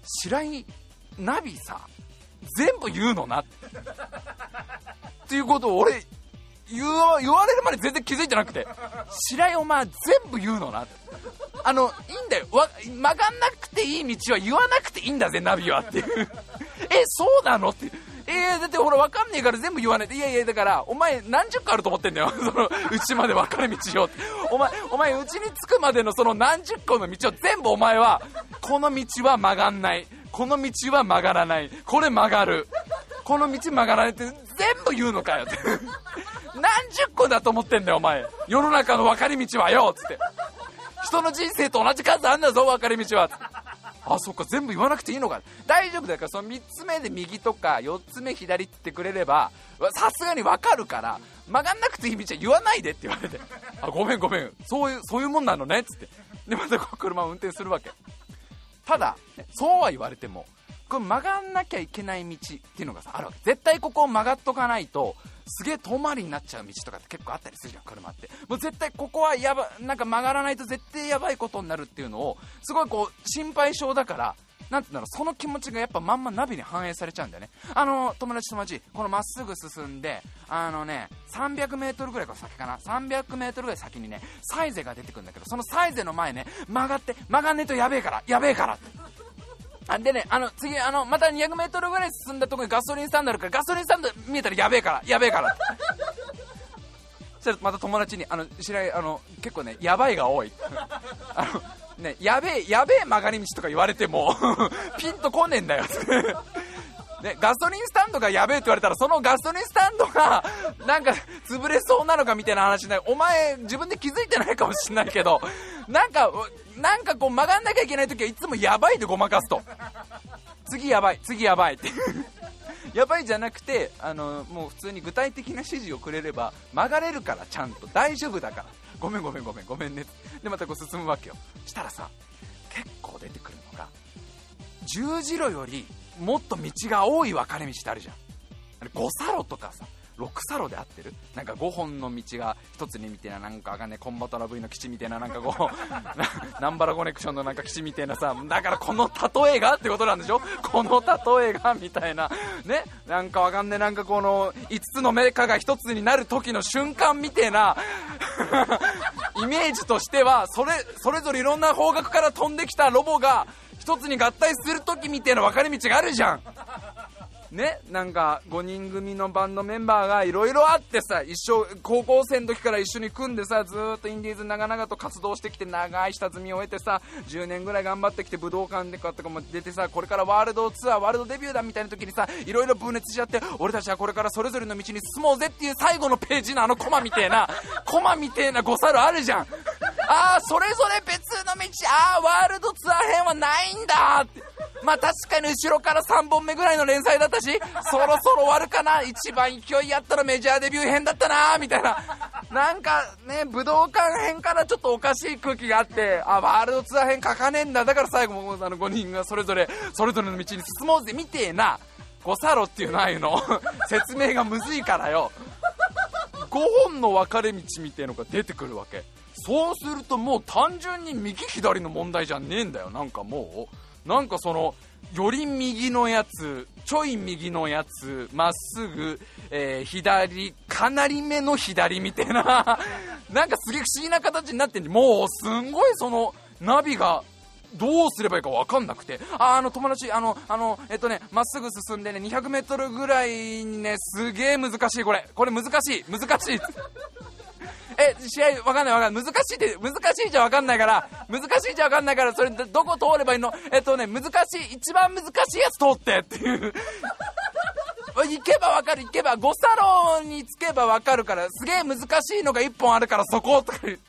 白井ナビさ全部言うのなっていうことを俺言わ、言われるまで全然気づいてなくて、白井お前全部言うのな、あのいいんだよ、わ曲がんなくていい道は言わなくていいんだぜナビはっていうえそうなのって、えー、だってほら分かんねえから全部言わないで、いやいやだからお前何十個あると思ってんだよそのうちまで分かれ道よって、お前お前うちに着くまでのその何十個の道を全部お前はこの道は曲がんない、この道は曲がらない、これ曲がる、この道曲がらないって全部言うのかよって何十個だと思ってんだよお前、世の中の分かれ道はよつって、人の人生と同じ数あんだぞ分かれ道はつって、あそっか全部言わなくていいのか、大丈夫だから、そのみっつめで右とかよっつめ左ってくれればさすがに分かるから、曲がんなくていい道は言わないでって言われて、あごめんごめん、そういうそういうもんなのねっつって、でまたこう車を運転するわけ。ただ、ね、そうは言われてもこれ曲がんなきゃいけない道っていうのがさあるわけ。絶対ここを曲がっとかないとすげえ遠回りになっちゃう道とかって結構あったりするじゃん車って。もう絶対ここはやばなんか曲がらないと絶対やばいことになるっていうのをすごいこう心配性だから、なんていうんだろう、その気持ちがやっぱまんまナビに反映されちゃうんだよね。あの友達友達このまっすぐ進んであのねさんびゃくメートルぐらいか先かな、さんびゃくメートルぐらい先にねサイゼが出てくるんだけど、そのサイゼの前ね曲がって曲がんねえとやべえからやべえからってあでね、あの次あのまたにひゃくメートルぐらい進んだところにガソリンスタンドあるから、ガソリンスタンド見えたらやべえからやべえからそしたらまた友達にあの白井あの結構ねやばいが多いあのねやべえやべえ曲がり道とか言われてもピンとこねえんだよね、ガソリンスタンドがやべえって言われたらそのガソリンスタンドがなんか潰れそうなのかみたいな話で、お前自分で気づいてないかもしれないけどなんかなんかこう曲がんなきゃいけないときはいつもやばいでごまかすと、次やばい次やばいってやばいじゃなくてあのもう普通に具体的な指示をくれれば曲がれるからちゃんと大丈夫だから、ごめんごめんごめんごめんねでまたこう進むわけよ。したらさ結構出てくるのが十字路よりもっと道が多い分かれ道ってあるじゃん。あれご差路とかさろく差路で合ってる、なんかごほんの道が一つにみたいな、なんかわかんねえコンバトラ V の基地みたいな、なんかこうナンバラコネクションのなんか基地みたいなさ、だからこの例えがってことなんでしょ、この例えがみたいなね、なんかわかんねえなんかこのいつつのメカが一つになる時の瞬間みたいなイメージとしてはそれそれぞれいろんな方角から飛んできたロボが一つに合体する時みたいな分かれ道があるじゃんね、なんかごにん組のバンドメンバーがいろいろあってさ、一生高校生の時から一緒に組んでさ、ずーっとインディーズ長々と活動してきて長い下積みを終えてさ、じゅうねんぐらい頑張ってきて武道館でかとかも出てさ、これからワールドツアーワールドデビューだみたいな時にさ、いろいろ分裂しちゃって、俺たちはこれからそれぞれの道に進もうぜっていう最後のページのあのコマみたいなコマみたいなごサルあるじゃん。あーそれぞれ別の道、あーワールドツアー編はないんだって、まあ確かに後ろからさんぼんめぐらいの連載だったし、そろそろ終わるかな、一番勢いあったらメジャーデビュー編だったなみたいな、なんかね武道館編からちょっとおかしい空気があって、あワールドツアー編書かねえんだ、だから最後もあのごにんがそれぞれそれぞれの道に進もうぜみてえなごサロっていうのああいうの説明がむずいからよ、ごほんの分かれ道みたいのが出てくるわけ。そうするともう単純に右左の問題じゃねえんだよ。なんかもうなんかそのより右のやつ、ちょい右のやつ、まっすぐ、えー、左、かなり目の左みたいななんかすげえ不思議な形になってんで、もうすんごいそのナビがどうすればいいか分かんなくて、あ、あの友達あのあのえっとねまっすぐ進んでねにひゃくメートルぐらいにね、すげえ難しいこれこれ難しい難しいえ試合分かんない分かんない、難しいって難しいじゃ分かんないから難しいじゃ分かんないからそれどこ通ればいいの、えっとね難しい一番難しいやつ通ってっていう行けば分かる、行けばごサロに着けば分かるから、すげえ難しいのがいっぽんあるからそことか言う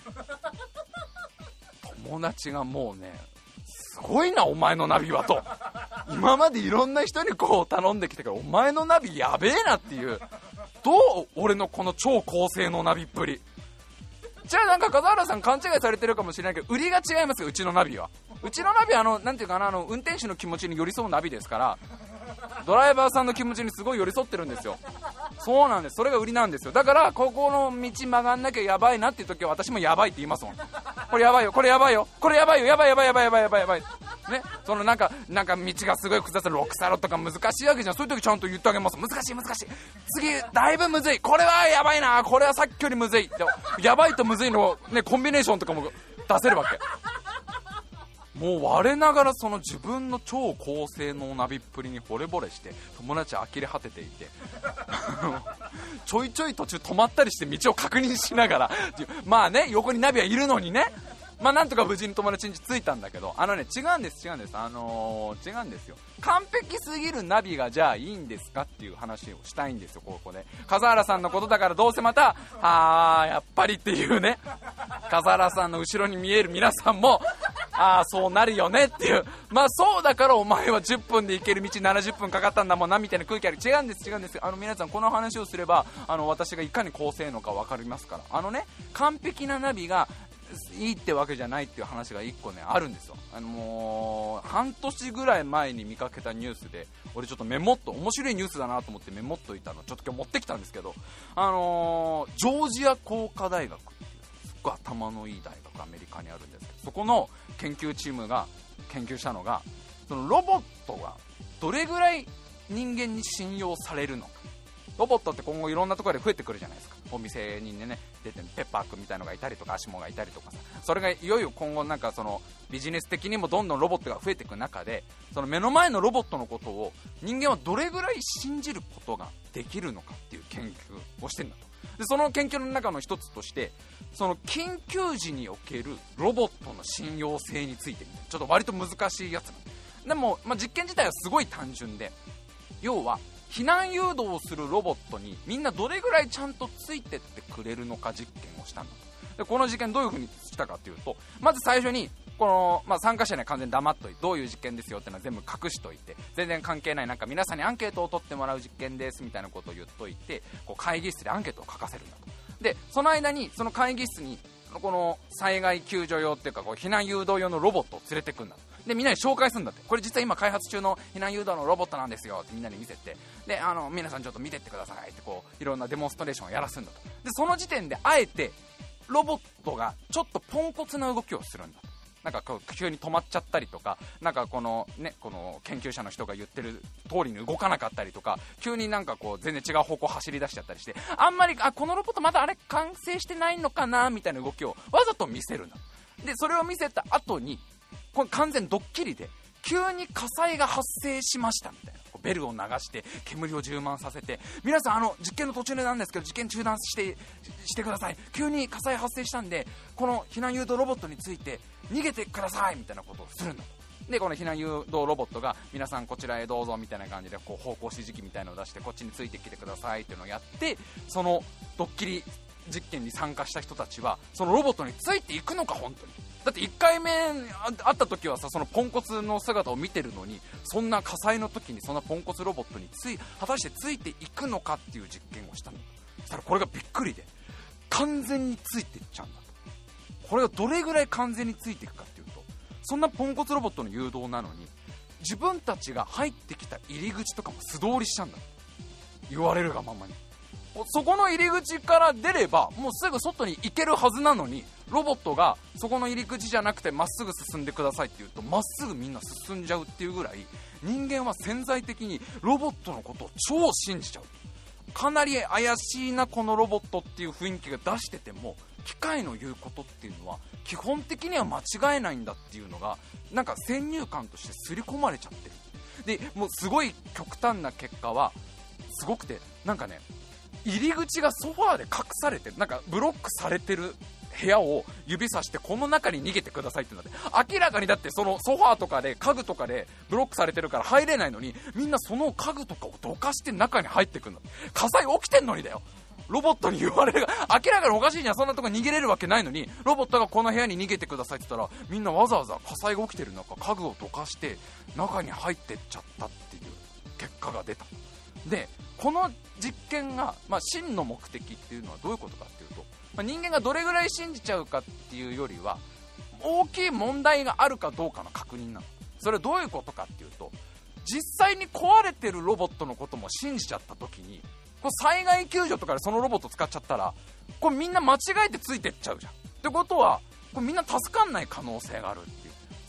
友達がもうね、すごいなお前のナビはと、今までいろんな人にこう頼んできたからお前のナビやべえなっていう、どう俺のこの超高性能ナビっぷり。じゃあなんか笠原さん勘違いされてるかもしれないけど、売りが違いますよ。うちのナビはうちのナビはあのなんていうかな、あの運転手の気持ちに寄り添うナビですから、ドライバーさんの気持ちにすごい寄り添ってるんですよ。そうなんです、それが売りなんですよ。だからここの道曲がんなきゃやばいなっていう時は私もやばいって言いますもん。これやばいよこれやばいよこれやばいよやばいやばいやばいやばいやばいやばいね、そのなんかなんか道がすごい複雑なロクサロとか難しいわけじゃん。そういう時ちゃんと言ってあげます。難しい難しい、次だいぶむずい、これはやばいな、これはさっきよりむずい、でもやばいとむずいの、ね、コンビネーションとかも出せるわけ。もう我ながらその自分の超高性能ナビっぷりに惚れ惚れして友達呆れ果てていてちょいちょい途中止まったりして道を確認しながらまあね、横にナビはいるのにね、まあなんとか無事に友達に着いたんだけど、あのね、違うんです違うんですあのー、違うんですよ。完璧すぎるナビがじゃあいいんですかっていう話をしたいんですよ、ここで。笠原さんのことだからどうせまたあーやっぱりっていうね、笠原さんの後ろに見える皆さんもああそうなるよねっていう、まあそうだからお前はじゅっぷんで行ける道ななじゅっぷんかかったんだもんなみたいな空気ある。違うんです違うんです。あの皆さんこの話をすればあの私がいかに高性能か分かりますから。あのね、完璧なナビがいいってわけじゃないっていう話がいっこねあるんですよ。あのもう半年ぐらい前に見かけたニュースで、俺ちょっとメモっと面白いニュースだなと思ってメモっといたのちょっと今日持ってきたんですけど、あのー、ジョージア工科大学っていうすっごい頭のいい大学アメリカにあるんですけど、そこの研究チームが研究したのが、そのロボットがどれぐらい人間に信用されるのか。ロボットって今後いろんなところで増えてくるじゃないですか。お店にね出てペッパーくんみたいのがいたりとかアシモがいたりとかさ、それがいよいよ今後なんかそのビジネス的にもどんどんロボットが増えていく中で、その目の前のロボットのことを人間はどれぐらい信じることができるのかっていう研究をしてるんだと。でその研究の中の一つとして、その緊急時におけるロボットの信用性についてちょっと割と難しいやつなんでも、まあ、実験自体はすごい単純で、要は避難誘導をするロボットにみんなどれぐらいちゃんとついてってくれるのか実験をしたんだと。でこの実験どういう風にしたかというと、まず最初にこの、まあ、参加者には完全に黙っといて、どういう実験ですよっていうのは全部隠しといて、全然関係ないなんか皆さんにアンケートを取ってもらう実験ですみたいなことを言っといて、こう会議室でアンケートを書かせるんだと。でその間にその会議室にこの災害救助用っていうかこう避難誘導用のロボットを連れてくんだと。でみんなに紹介するんだって。これ実は今開発中の避難誘導のロボットなんですよってみんなに見せて、であの皆さんちょっと見てってくださいってこういろんなデモンストレーションをやらすんだと。でその時点であえてロボットがちょっとポンコツな動きをするんだと。なんかこう急に止まっちゃったりとか、なんかこのねこの研究者の人が言ってる通りに動かなかったりとか、急になんかこう全然違う方向走り出しちゃったりして、あんまりあこのロボットまだあれ完成してないのかなみたいな動きをわざと見せるんだ。でそれを見せた後にこれ完全ドッキリで急に火災が発生しましたみたいなベルを流して煙を充満させて、皆さんあの実験の途中なんですけど実験中断してしてください、急に火災発生したんでこの避難誘導ロボットについて逃げてくださいみたいなことをするんだと。でこの避難誘導ロボットが皆さんこちらへどうぞみたいな感じでこう方向指示器みたいなのを出してこっちについてきてくださいっていうのをやって、そのドッキリ実験に参加した人たちはそのロボットについていくのか本当に。だっていっかいめ会った時はさそのポンコツの姿を見てるのに、そんな火災の時にそんなポンコツロボットについ果たしてついていくのかっていう実験をしたの。そしたらこれがびっくりで完全についていっちゃうんだと。これがどれぐらい完全についていくかっていうと、そんなポンコツロボットの誘導なのに自分たちが入ってきた入り口とかも素通りしちゃうんだと。言われるがままにそこの入り口から出ればもうすぐ外に行けるはずなのに、ロボットがそこの入り口じゃなくてまっすぐ進んでくださいって言うとまっすぐみんな進んじゃうっていうぐらい、人間は潜在的にロボットのことを超信じちゃう。かなり怪しいなこのロボットっていう雰囲気が出してても、機械の言うことっていうのは基本的には間違えないんだっていうのがなんか先入観として刷り込まれちゃってる。でもうすごい極端な結果はすごくて、なんかね入り口がソファーで隠されてる、なんかブロックされてる部屋を指さしてこの中に逃げてくださいってなって、明らかにだってそのソファーとかで家具とかでブロックされてるから入れないのに、みんなその家具とかをどかして中に入ってくるの。火災起きてんのにだよ。ロボットに言われるが明らかにおかしいじゃん。そんなとこ逃げれるわけないのにロボットがこの部屋に逃げてくださいって言ったら、みんなわざわざ火災が起きてる中家具をどかして中に入ってっちゃったっていう結果が出た。でこの実験が、まあ、真の目的っていうのはどういうことかっていうと、まあ、人間がどれぐらい信じちゃうかっていうよりは大きい問題があるかどうかの確認なの。それはどういうことかっていうと、実際に壊れてるロボットのことも信じちゃった時に、これ災害救助とかでそのロボット使っちゃったらこれみんな間違えてついてっちゃうじゃん。ってことはこれみんな助かんない可能性があるっていう、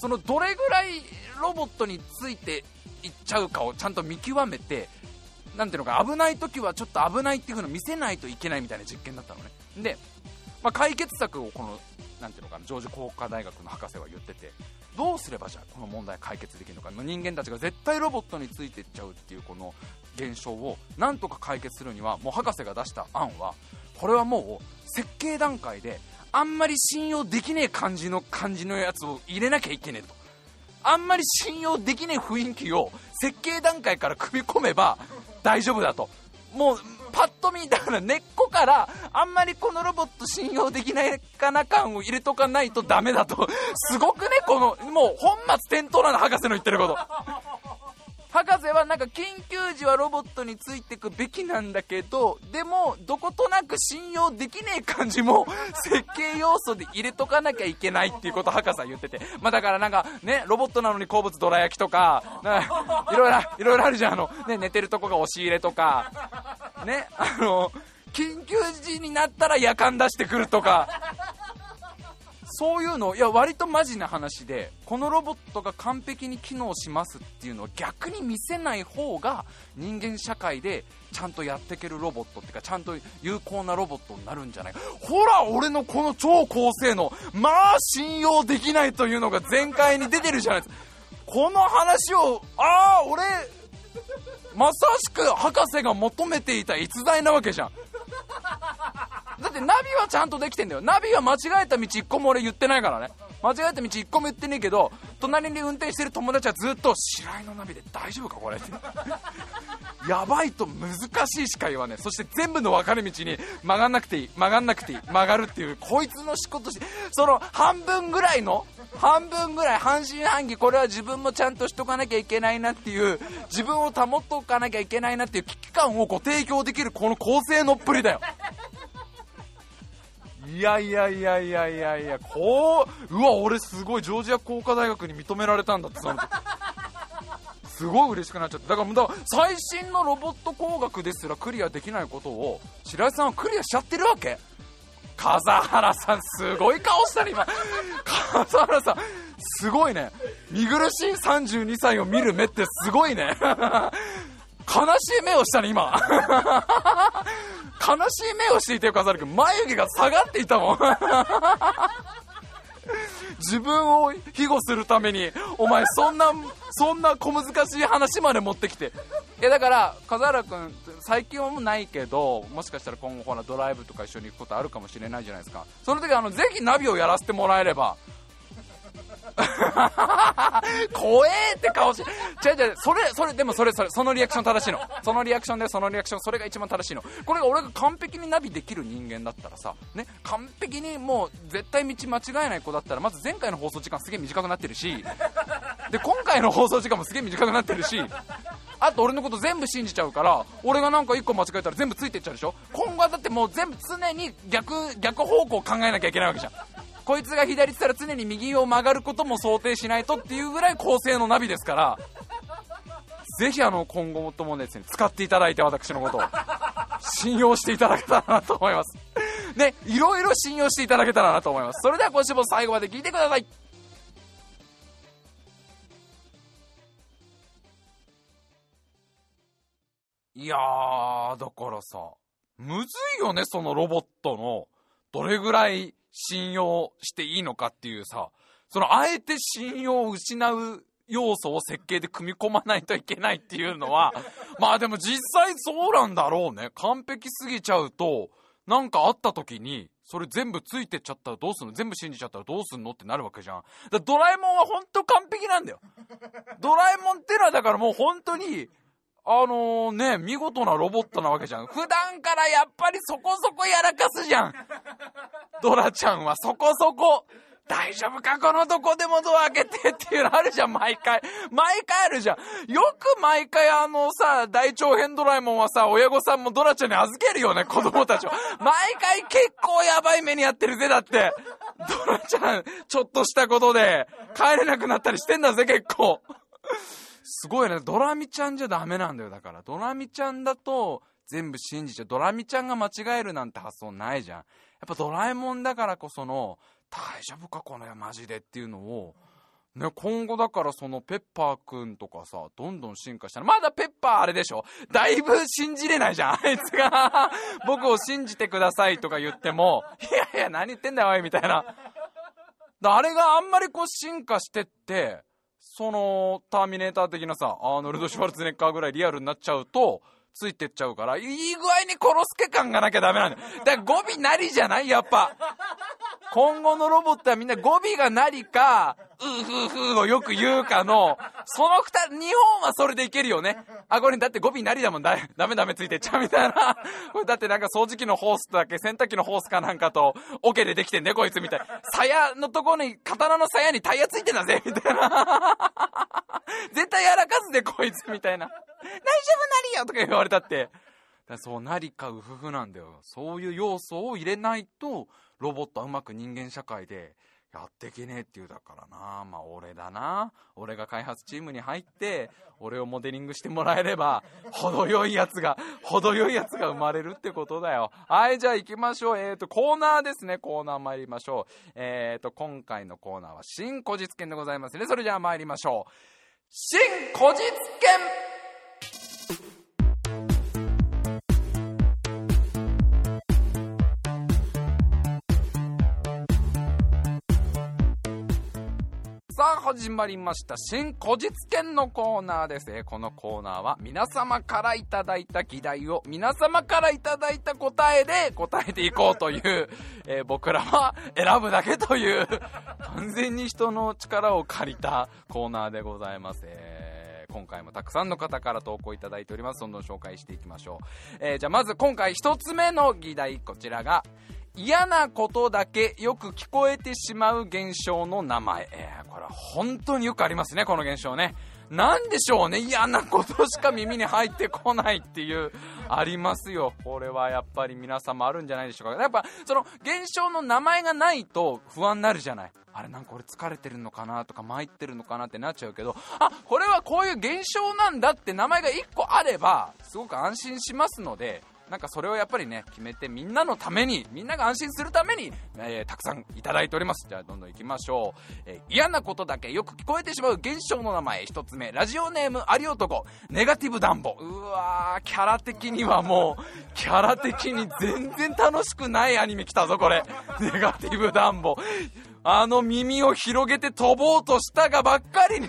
そのどれぐらいロボットについていっちゃうかをちゃんと見極めて、なんていうのか、危ない時はちょっと危ないっていうのを見せないといけないみたいな実験だったのね。で、まあ、解決策をこのなんていうのかな、ジョージ工科大学の博士は言ってて、どうすればじゃあこの問題解決できるのか、人間たちが絶対ロボットについていっちゃうっていうこの現象をなんとか解決するには、もう博士が出した案は、これはもう設計段階であんまり信用できねえ感じの感じのやつを入れなきゃいけねえと。あんまり信用できねえ雰囲気を設計段階から組み込めば大丈夫だと。もうパッと見だから根っこからあんまりこのロボット信用できないかな感を入れとかないとダメだと。すごくね、このもう本末転倒なの、博士の言ってること。博士はなんか緊急時はロボットについていくべきなんだけど、でもどことなく信用できねえ感じも設計要素で入れとかなきゃいけないっていうことを博士は言ってて、まあだからなんかね、ロボットなのに好物どら焼きとか、いろいろいろいろあるじゃん。あのね、寝てるとこが押し入れとかね、あの緊急時になったら夜間出してくるとか、そういうの、いや割とマジな話で、このロボットが完璧に機能しますっていうのを逆に見せない方が人間社会でちゃんとやっていけるロボットっていうか、ちゃんと有効なロボットになるんじゃないか。ほら俺のこの超高性能、まあ信用できないというのが全開に出てるじゃないですか。この話を、ああ俺まさしく博士が求めていた逸材なわけじゃん。だってナビはちゃんとできてんだよ。ナビは間違えた道一個も俺言ってないからね。間違えた道一個も言ってねえけど、隣に運転してる友達はずっと白井のナビで大丈夫かこれってやばいと難しいしか言わねえ。そして全部の分かれ道に曲がんなくていい曲がんなくていい曲がるっていう、こいつの仕事し、その半分ぐらいの半分ぐらい半信半疑、これは自分もちゃんとしとかなきゃいけないなっていう、自分を保っとかなきゃいけないなっていう危機感をこう提供できるこの高性能っぷりだよ。いやいやいやいやいやいや、こう、うわ俺すごいジョージア工科大学に認められたんだって、その時すごい嬉しくなっちゃって。だからだから最新のロボット工学ですらクリアできないことを白井さんはクリアしちゃってるわけ。風原さんすごい顔したね今。風原さんすごいね。見苦しいさんじゅうにさいを見る目ってすごいね。悲しい目をしたね今。悲しい目をしていてよ、風原君。眉毛が下がっていたもん。自分を庇護するためにお前そんなそんな小難しい話まで持ってきて。いやだから風原君最近はもうないけど、もしかしたら今後ほらドライブとか一緒に行くことあるかもしれないじゃないですか。その時あのぜひナビをやらせてもらえれば。怖えって顔して、違う違う、それそれでもそれそれそのリアクション正しいの。そのリアクションでそのリアクション、それが一番正しいの。これが俺が完璧にナビできる人間だったらさね、完璧にもう絶対道間違えない子だったら、まず前回の放送時間すげえ短くなってるし、で今回の放送時間もすげえ短くなってるし、あと俺のこと全部信じちゃうから、俺がなんか一個間違えたら全部ついてっちゃうでしょ。今後はだってもう全部常に逆逆方向を考えなきゃいけないわけじゃん。こいつが左って言ったら常に右を曲がることも想定しないとっていうぐらい高性能ナビですから、ぜひあの今後ともですね使っていただいて、私のことを信用していただけたらなと思いますね。いろいろ信用していただけたらなと思います。それでは今週も最後まで聞いてください。いやーだからさ、むずいよね、そのロボットのどれぐらい信用していいのかっていうさ、そのあえて信用を失う要素を設計で組み込まないといけないっていうのはまあでも実際そうなんだろうね。完璧すぎちゃうとなんかあった時にそれ全部ついてっちゃったらどうすんの、全部信じちゃったらどうすんのってなるわけじゃん。だドラえもんは本当完璧なんだよ。ドラえもんってのはだからもう本当にあのー、ね、見事なロボットなわけじゃん。普段からやっぱりそこそこやらかすじゃん。ドラちゃんはそこそこ。大丈夫かこのとこでもドア開けてっていうのあるじゃん、毎回。毎回あるじゃん。よく毎回あのさ、大長編ドラえもんはさ、親御さんもドラちゃんに預けるよね、子供たちを。毎回結構やばい目にやってるぜ、だって。ドラちゃん、ちょっとしたことで帰れなくなったりしてんだぜ、結構。すごいね。ドラミちゃんじゃダメなんだよ。だからドラミちゃんだと全部信じちゃう。ドラミちゃんが間違えるなんて発想ないじゃん。やっぱドラえもんだからこその大丈夫かこのマジでっていうのをね、今後だからそのペッパーくんとかさ、どんどん進化したら、まだペッパーあれでしょ、だいぶ信じれないじゃん、あいつが。僕を信じてくださいとか言っても、いやいや何言ってんだよおいみたいな。あれがあんまりこう進化してって、そのターミネーター的なさ、アーノルド・シュワルツェネッガーぐらいリアルになっちゃうと、ついてっちゃうから、いい具合に殺すけ感がなきゃダメなんだよ。だから語尾なりじゃない、やっぱ。今後のロボットはみんな語尾がなりか、うーふーふーをよく言うかの、その二人、日本はそれでいけるよね。あ、これだって語尾なりだもんだ、ダメダメついてっちゃうみたいな。これだってなんか掃除機のホースだけ、洗濯機のホースかなんかと、オケでできてんね、こいつみたいな。鞘のところに、刀の鞘にタイヤついてんだぜ、みたいな。絶対やらかすで、こいつみたいな。大丈夫なりよとか言われたって。だそうなりかうふふなんだよ。そういう要素を入れないとロボットはうまく人間社会でやっていけねえっていうだからな。まあ俺だな。俺が開発チームに入って俺をモデリングしてもらえれば程よいやつが程よいやつが生まれるってことだよ。はい、じゃあ行きましょう。えーとコーナーですね。コーナー参りましょう。えーと今回のコーナーは新古実験でございますね。それじゃあ参りましょう。新古実験。さあ始まりました新古実験のコーナーです。このコーナーは皆様からいただいた議題を皆様からいただいた答えで答えていこうという、えー、僕らは選ぶだけという完全に人の力を借りたコーナーでございます。えー、今回もたくさんの方から投稿いただいております。どんどん紹介していきましょう。えー、じゃあまず今回一つ目の議題、こちらが嫌なことだけよく聞こえてしまう現象の名前。えー、これは本当によくありますね、この現象ね。なんでしょうね、嫌なことしか耳に入ってこないっていうありますよ。これはやっぱり皆さんもあるんじゃないでしょうか。やっぱその現象の名前がないと不安になるじゃない。あれなんか俺疲れてるのかなとか参ってるのかなってなっちゃうけど、あ、これはこういう現象なんだって名前がいっこあればすごく安心しますので、なんかそれをやっぱりね決めてみんなのためにみんなが安心するために、えー、たくさんいただいております。じゃあどんどんいきましょう。えー、嫌なことだけよく聞こえてしまう現象の名前、一つ目、ラジオネームあり男、ネガティブダンボ。うわー、キャラ的にはもうキャラ的に全然楽しくないアニメ来たぞこれ。ネガティブダンボ、あの耳を広げて飛ぼうとしたがばっかりに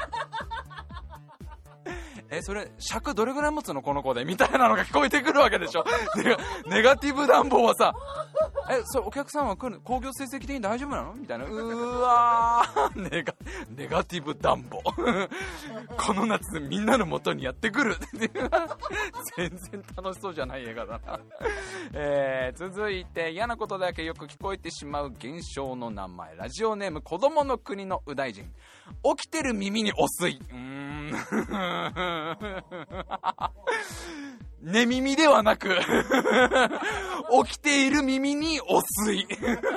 え、それ尺どれぐらい持つのこの子でみたいなのが聞こえてくるわけでしょ。ネガ、ネガティブ暖房はさ、え、それお客さんは来る、興行成績的に大丈夫なのみたいな。うーわー、ネガ、ネガティブ暖房この夏みんなの元にやってくる全然楽しそうじゃない映画だなえー、続いて嫌なことだけよく聞こえてしまう現象の名前、ラジオネーム子供の国の右大臣、起きてる耳にお水。うーん寝耳ではなく起きている耳にお水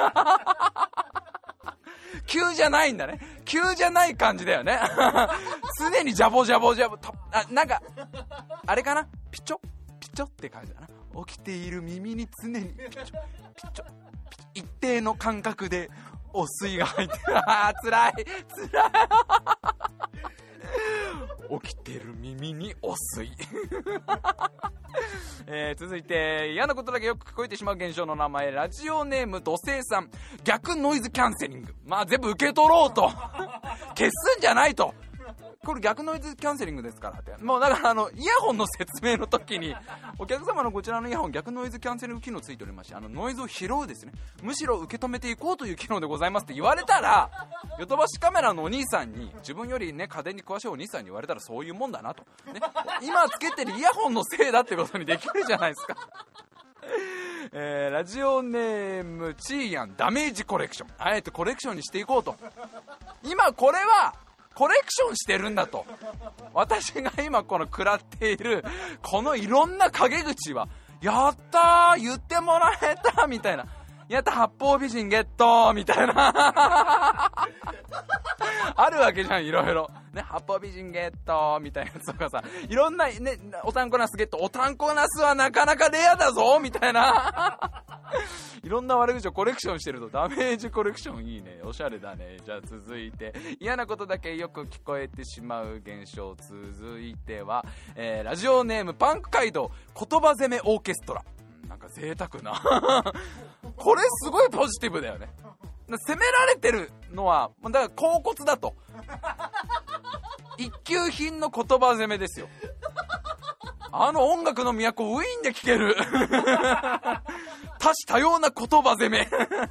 急じゃないんだね。急じゃない感じだよね常にジャボジャボジャボと、あ、なんかあれかな、ピチョピチョって感じだな。起きている耳に常にピチョピチョ一定の間隔でお水が入ってる。あー、つらいつらい起きてる耳にお水えー、続いて嫌なことだけよく聞こえてしまう現象の名前、ラジオネーム土星さん、逆ノイズキャンセリング。まあ全部受け取ろうと消すんじゃないと、これ逆ノイズキャンセリングですからって。もうだからあのイヤホンの説明の時にお客様のこちらのイヤホン逆ノイズキャンセリング機能ついておりまして、あのノイズを拾うですね、むしろ受け止めていこうという機能でございますって言われたら、ヨドバシカメラのお兄さんに、自分よりね家電に詳しいお兄さんに言われたらそういうもんだなと、ね、今つけてるイヤホンのせいだってことにできるじゃないですかえー、ラジオネームチーヤン、ダメージコレクション。あえてコレクションにしていこうと。今これはコレクションしてるんだと。私が今この食らっているこのいろんな陰口は、やったー、言ってもらえたみたいな、やった八方美人ゲットみたいなあるわけじゃん、いろいろね、八方美人ゲットみたいなやつとかさ、いろんなね、おたんこナスゲット、おたんこナスはなかなかレアだぞみたいないろんな悪口をコレクションしてるとダメージコレクションいいね、おしゃれだね。じゃあ続いて嫌なことだけよく聞こえてしまう現象、続いては、えー、ラジオネームパンク街道言葉攻めオーケストラ。なんか贅沢なこれすごいポジティブだよね。責められてるのはだから恍惚だと一級品の言葉攻めですよ。あの音楽の都ウィーンで聴ける多種多様な言葉攻め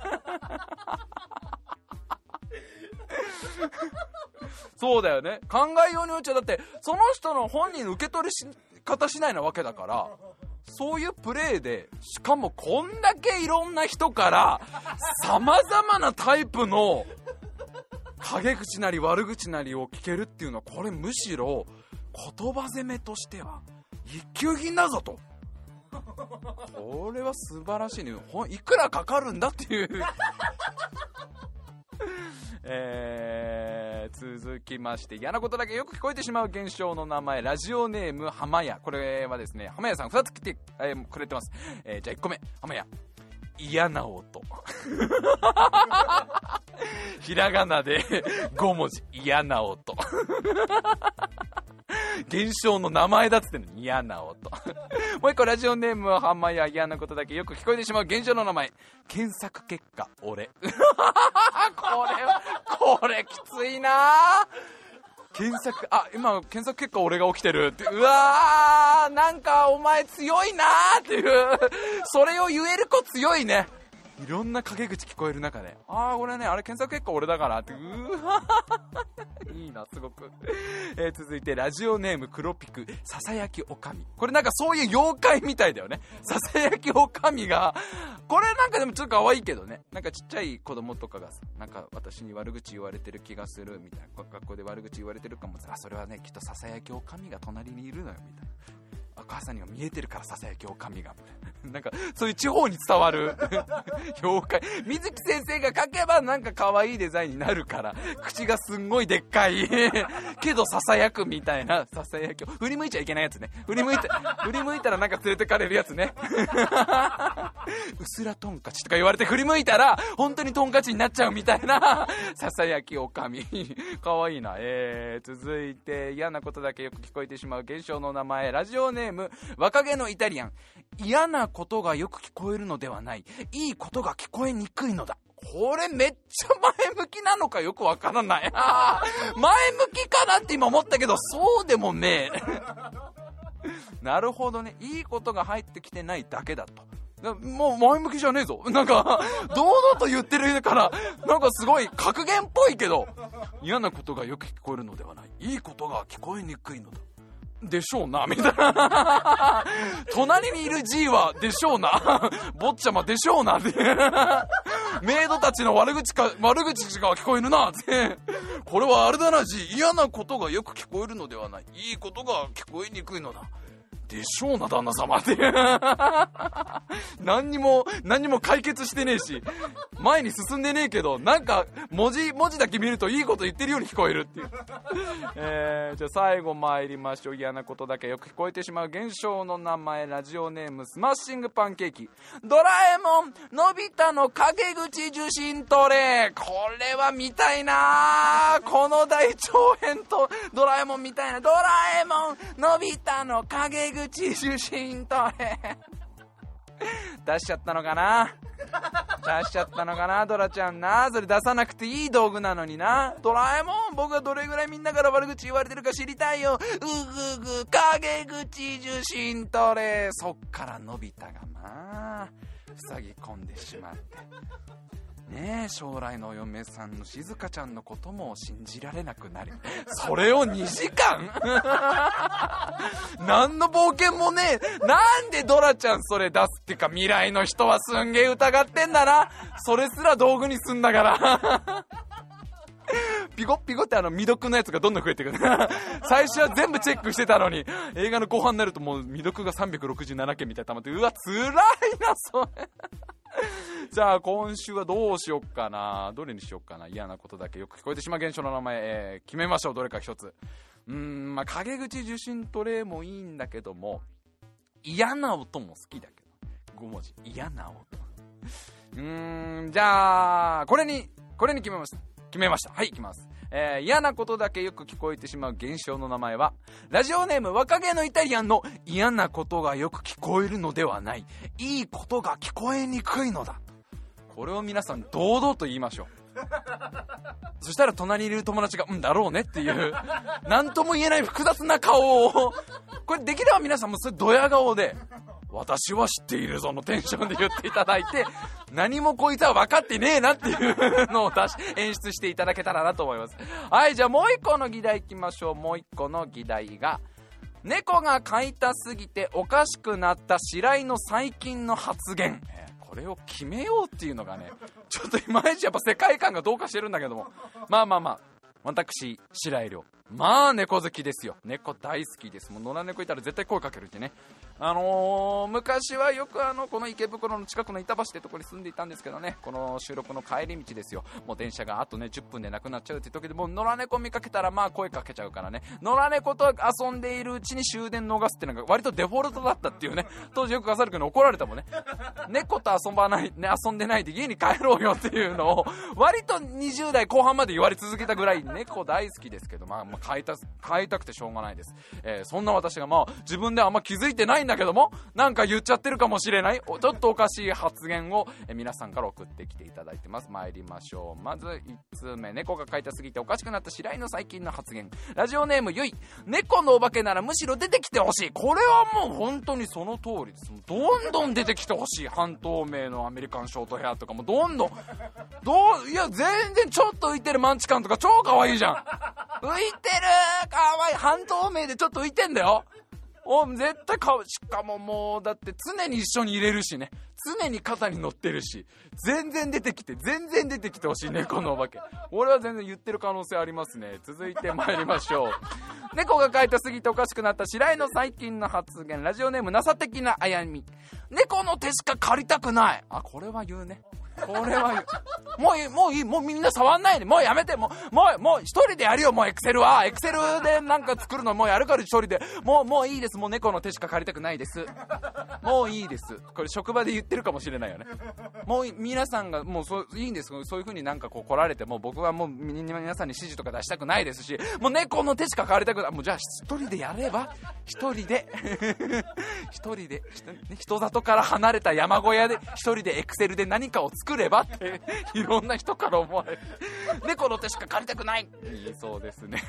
そうだよね。考えようによっちゃだってその人の本人の受け取りし方次第なわけだから、そういうプレーでしかもこんだけいろんな人から様々なタイプの陰口なり悪口なりを聞けるっていうのは、これむしろ言葉攻めとしては一級品だぞと。これは素晴らしいね。いくらかかるんだっていうえー、続きまして嫌なことだけよく聞こえてしまう現象の名前、ラジオネーム浜屋。これはですね、浜屋さんふたつ来て、えー、くれてます。えー、じゃあいっこめ、浜屋嫌な音ひらがなでごもじ嫌な音現象の名前だっつってんのに嫌な音もう一個ラジオネームは浜屋嫌なことだけよく聞こえてしまう現象の名前、検索結果俺これはこれきついな。検索あ今検索結果俺が起きてるって、うわーなんかお前強いなーっていうそれを言える子強いね。いろんな陰口聞こえる中で、ああ俺ねあれ検索結果俺だからって、うわいいなすごく、えー、続いてラジオネーム黒ピクささやきおかみ。これなんかそういう妖怪みたいだよね。ささやきおかみがこれなんかでもちょっと可愛いけどね。なんかちっちゃい子供とかがなんか私に悪口言われてる気がするみたいな、学校で悪口言われてるかも、あそれはねきっとささやきおかみが隣にいるのよみたいな、お母さんには見えてるからささやきおかみがみたいななんかそういう地方に伝わる妖怪。水木先生が描けばなんか可愛いデザインになるから、口がすんごいでっかいけどささやくみたいな、ささやきを振り向いちゃいけないやつね。振り向いた振り向いたらなんか連れてかれるやつねうすらトンカチとか言われて振り向いたら本当にトンカチになっちゃうみたいなささやきおかみ可愛いな。えー、続いて嫌なことだけよく聞こえてしまう現象の名前、ラジオネーム若気のイタリアン。嫌なことがよく聞こえるのではない、いいことが聞こえにくいのだ。これめっちゃ前向きなのかよくわからない前向きかなって今思ったけどそうでもねえなるほどね、いいことが入ってきてないだけだと。もう前向きじゃねえぞなんか堂々と言ってるからなんかすごい格言っぽいけど、嫌なことがよく聞こえるのではない、いいことが聞こえにくいのだでしょうなみたいな隣にいる G はでしょうな坊ちゃまでしょうなってメイドたちの悪口か悪口しか聞こえるなってこれはあれだな G、 嫌なことがよく聞こえるのではない、いいことが聞こえにくいのだでしょうな旦那様って何にも何にも解決してねえし前に進んでねえけど、なんか文字文字だけ見るといいこと言ってるように聞こえるっていうえー、じゃあ最後参りましょう。嫌なことだけよく聞こえてしまう現象の名前、ラジオネームスマッシングパンケーキ。ドラえもんのび太の陰口受信トレイ、これは見たいな。この大長編とドラえもんみたいな、ドラえもんのび太の陰口受信トレイ出しちゃったのかな出しちゃったのかなドラちゃんな。それ出さなくていい道具なのにな。ドラえもん僕がどれぐらいみんなから悪口言われてるか知りたいよ。うぐぐ陰口受信トレイ。そっからのび太がまあ塞ぎ込んでしまってねえ、将来のお嫁さんの静香ちゃんのことも信じられなくなり、それをにじかん何の冒険もねえ。なんでドラちゃんそれ出すっていうか、未来の人はすんげえ疑ってんだな。それすら道具にすんだからピコピコってあの未読のやつがどんどん増えてくる最初は全部チェックしてたのに映画の後半になるともう未読がさんびゃくろくじゅうななけんみたいなたまって、うわ辛いなそれじゃあ今週はどうしよっかな。どれにしよっかな。嫌なことだけよく聞こえてしまう現象の名前、えー、決めましょう。どれか一つ。うーんまあ陰口受信トレイもいいんだけども、嫌な音も好きだけどごもじ嫌な音うーん、じゃあこれにこれに決めました決めましたはいいきます。えー、嫌なことだけよく聞こえてしまう現象の名前は、ラジオネーム若気のイタリアンの嫌なことがよく聞こえるのではない、いいことが聞こえにくいのだ。これを皆さん堂々と言いましょう。そしたら隣にいる友達がうんだろうねっていう何とも言えない複雑な顔をこれできれば皆さんもそれドヤ顔で私は知っているぞのテンションで言っていただいて、何もこいつは分かってねえなっていうのを出し演出していただけたらなと思います。はい、じゃあもう一個の議題いきましょう。もう一個の議題が、猫が飼いたすぎておかしくなった白井の最近の発言。これを決めようっていうのがね、ちょっといまいちやっぱ世界観がどうかしてるんだけども、まあまあまあ、私白井亮、まあ猫好きですよ。猫大好きです。もう野良猫いたら絶対声かけるってね。あのー、昔はよくあのこの池袋の近くの板橋ってところに住んでいたんですけどね、この収録の帰り道ですよ。もう電車があとねじゅっぷんでなくなっちゃうって時でもう野良猫見かけたらまあ声かけちゃうからね、野良猫と遊んでいるうちに終電逃すってのが割とデフォルトだったっていうね。当時よく笠原君に怒られたもんね。猫と遊ばないね、遊んでないで家に帰ろうよっていうのを割とにじゅう代後半まで言われ続けたぐらい猫大好きですけど、まあ、まあ飼いた飼いたくてしょうがないです。えー、そんな私がまあ自分ではあんま気づいてないんだけども、なんか言っちゃってるかもしれないちょっとおかしい発言をえ皆さんから送ってきていただいてます。参りましょう。まずいっつうめ、猫が飼いたすぎておかしくなった白井の最近の発言。ラジオネームゆい、猫のお化けならむしろ出てきてほしい。これはもう本当にその通りです。どんどん出てきてほしい。半透明のアメリカンショートヘアとかもどんどんどういや全然ちょっと浮いてるマンチカンとか超可愛いじゃん。浮いてる可愛い、半透明でちょっと浮いてんだよ。お絶対か、しかももうだって常に一緒に入れるしね、常に肩に乗ってるし、全然出てきて全然出てきてほしい猫のお化け。俺は全然言ってる可能性ありますね。続いて参りましょう。猫が飼いたすぎておかしくなった白井の最近の発言。ラジオネームなさ的なあやみ、猫の手しか借りたくない。あ、これは言うね。これは言う。もういいもういいもうみんな触んないで、もうやめて、もうもうもう一人でやるよ。もうエクセルはエクセルでなんか作るのもうやるから一人で、もうもういいです。もう猫の手しか借りたくないです。もういいです。これ職場で言ってるかもしれないよね。もう皆さんがもうそういいんです。そういう風になんかこう来られても僕はもう皆さんに指示とか出したくないですし、もう猫の手しか借りたくない。もうじゃあ一人でやれば、一人で一人で人里から離れた山小屋で一人でエクセルで何かを作ればっていろんな人から思われる。猫の手しか借りたくないいいそうですね。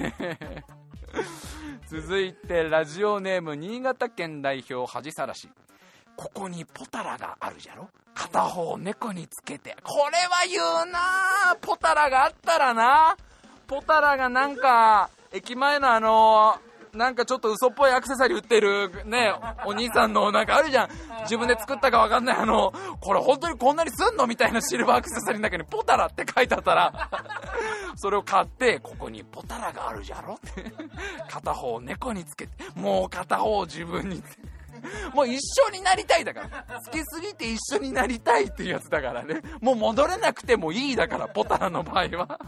続いてラジオネーム新潟県代表恥さらし、ここにポタラがあるじゃろ、片方猫につけて。これは言うな。ポタラがあったらな。ポタラがなんか駅前のあのーなんかちょっと嘘っぽいアクセサリー売ってるねお兄さんのなんかあるじゃん、自分で作ったかわかんないあのこれ本当にこんなにすんのみたいなシルバーアクセサリーの中にポタラって書いてあったらそれを買って、ここにポタラがあるじゃろって片方猫につけて、もう片方自分にもう一緒になりたいだから、好きすぎて一緒になりたいっていうやつだからね。もう戻れなくてもいいだから、ポタラの場合は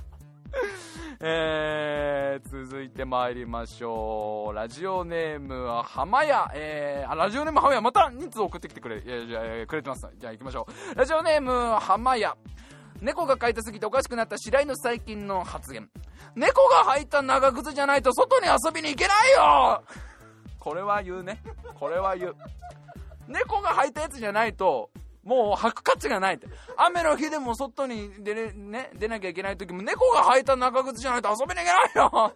えー、続いて参りましょう。ラジオネームは浜屋、えー、あラジオネーム浜屋また人数送ってきてくれ、いやじゃあくれてます。じゃあ行きましょう。ラジオネーム浜屋、猫が飼いたすぎておかしくなった白井の最近の発言。猫が履いた長靴じゃないと外に遊びに行けないよ。これは言うね。これは言う。猫が履いたやつじゃないともう履く価値がないって。雨の日でも外に出れ、ね、出なきゃいけない時も猫が履いた長靴じゃないと遊びに行けないよ。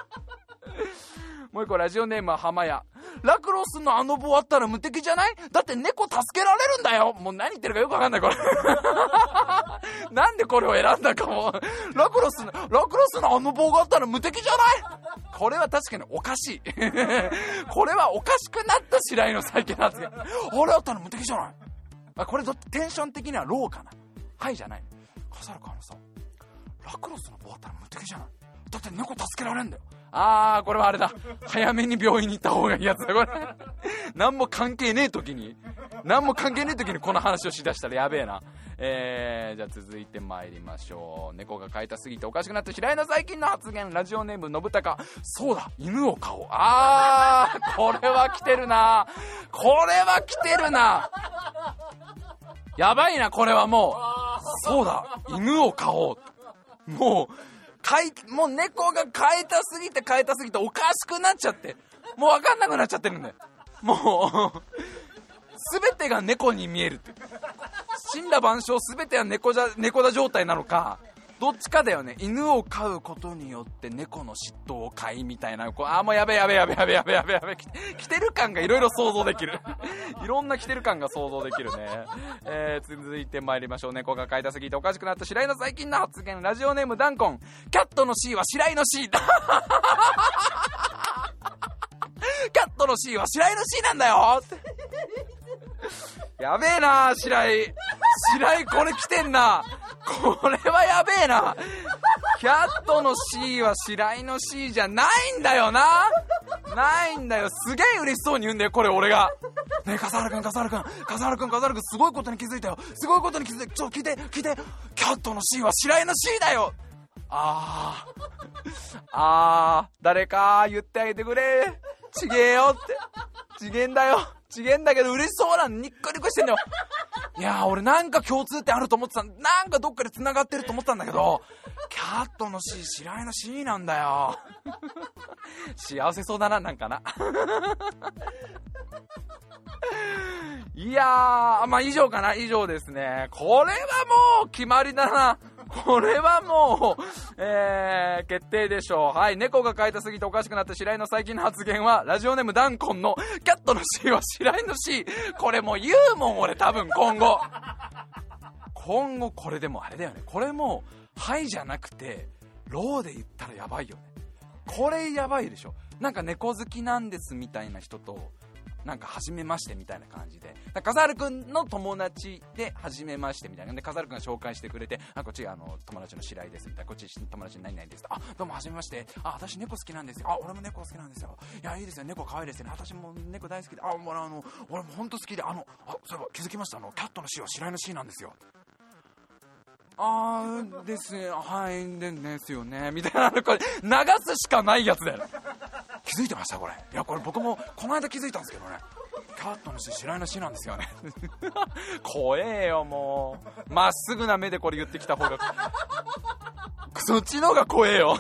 もう一個ラジオネームは浜屋、ラクロスのあの棒あったら無敵じゃない？だって猫助けられるんだよ。もう何言ってるかよくわかんないこれ。なんでこれを選んだかも。ラクロスの、ラクロスのあの棒があったら無敵じゃない？これは確かにおかしい。これはおかしくなった白井の最近の発言。あれあったら無敵じゃない？あ、これどテンション的にはローかな。はいじゃない。笠原のさ、ラクロスの棒あったら無敵じゃない？だって猫助けられんだよ。あーこれはあれだ、早めに病院に行った方がいいやつだこれ。何も関係ねえ時に何も関係ねえ時にこの話をしだしたらやべえな。えー、じゃあ続いて参りましょう。猫が飼いたすぎておかしくなった白井の最近の発言。ラジオネーム信孝、そうだ犬を飼おう。あーこれは来てるな、これは来てるな。いやばいな、これはもう。そうだ、犬を飼おう。もう、飼い、もう猫が飼いたすぎて飼いたすぎておかしくなっちゃって。もうわかんなくなっちゃってるんだよ。もう、すべてが猫に見えるって。死んだ万象すべては猫じゃ、猫だ状態なのか、どっちかだよね。犬を飼うことによって猫の嫉妬を飼いみたいな、こう、あーもうやべやべやべやべやべやべやべ、来てる感がいろいろ想像できる。いろんな来てる感が想像できるね。えー、続いて参りましょう。猫が飼いたすぎておかしくなった白井の最近の発言。ラジオネームダンコン。キャットの C は白井の C。キャットの C は白井の C なんだよ。やべえな、白井。白井これ来てんな。これはやべえな。キャットの C は白井の C じゃないんだよな。ないんだよ。すげえ嬉しそうに言うんだよ、これ俺が。ねえ、笠原くん、笠原くん、笠原くん、笠原くん、すごいことに気づいたよ。すごいことに気づいた。ちょ、聞いて、聞いて。キャットの C は白井の C だよ。あー。あー、誰か言ってあげてくれ。ちげえよって。ちげえんだよ。ちげえんだけど嬉しそうなの。ニッコニコしてんだよ。いやー、俺なんか共通点あると思ってた。なんかどっかで繋がってると思ったんだけど、キャットの C、白井の C なんだよ。幸せそうだな、なんかな。いやー、まあ以上かな、以上ですね。これはもう決まりだな。これはもう、えー、決定でしょう。はい、猫が飼いたすぎておかしくなった白井の最近の発言は、ラジオネームダンコンのキャットの C は白井の C。これもう言うもん、俺多分今後。今後これでもあれだよね。これも、はいじゃなくて、ローで言ったらやばいよね。これやばいでしょ。なんか猫好きなんですみたいな人と、なんか初めましてみたいな感じで、笠原くんの友達で初めましてみたいなで、笠原くんが紹介してくれて、あ、こっちあの友達の白井ですみたいな、こっち友達の何々です、あ、どうも初めまして、あ、私猫好きなんですよ、あ、俺も猫好きなんですよ、いやいいですよ、猫可愛いですよね、私も猫大好きで、あ、もうあの俺も本当好きで、あのあ、そういえば気づきました、あのキャットの C は白井の C なんですよ。あーですね、はいですよねみたいな、これ流すしかないやつだよ。気づいてましたこれ。いやこれ僕もこの間気づいたんですけどね、キャットの C 白井の C なんですよね。怖えよもう。まっすぐな目でこれ言ってきた方がそっちの方が怖えよ。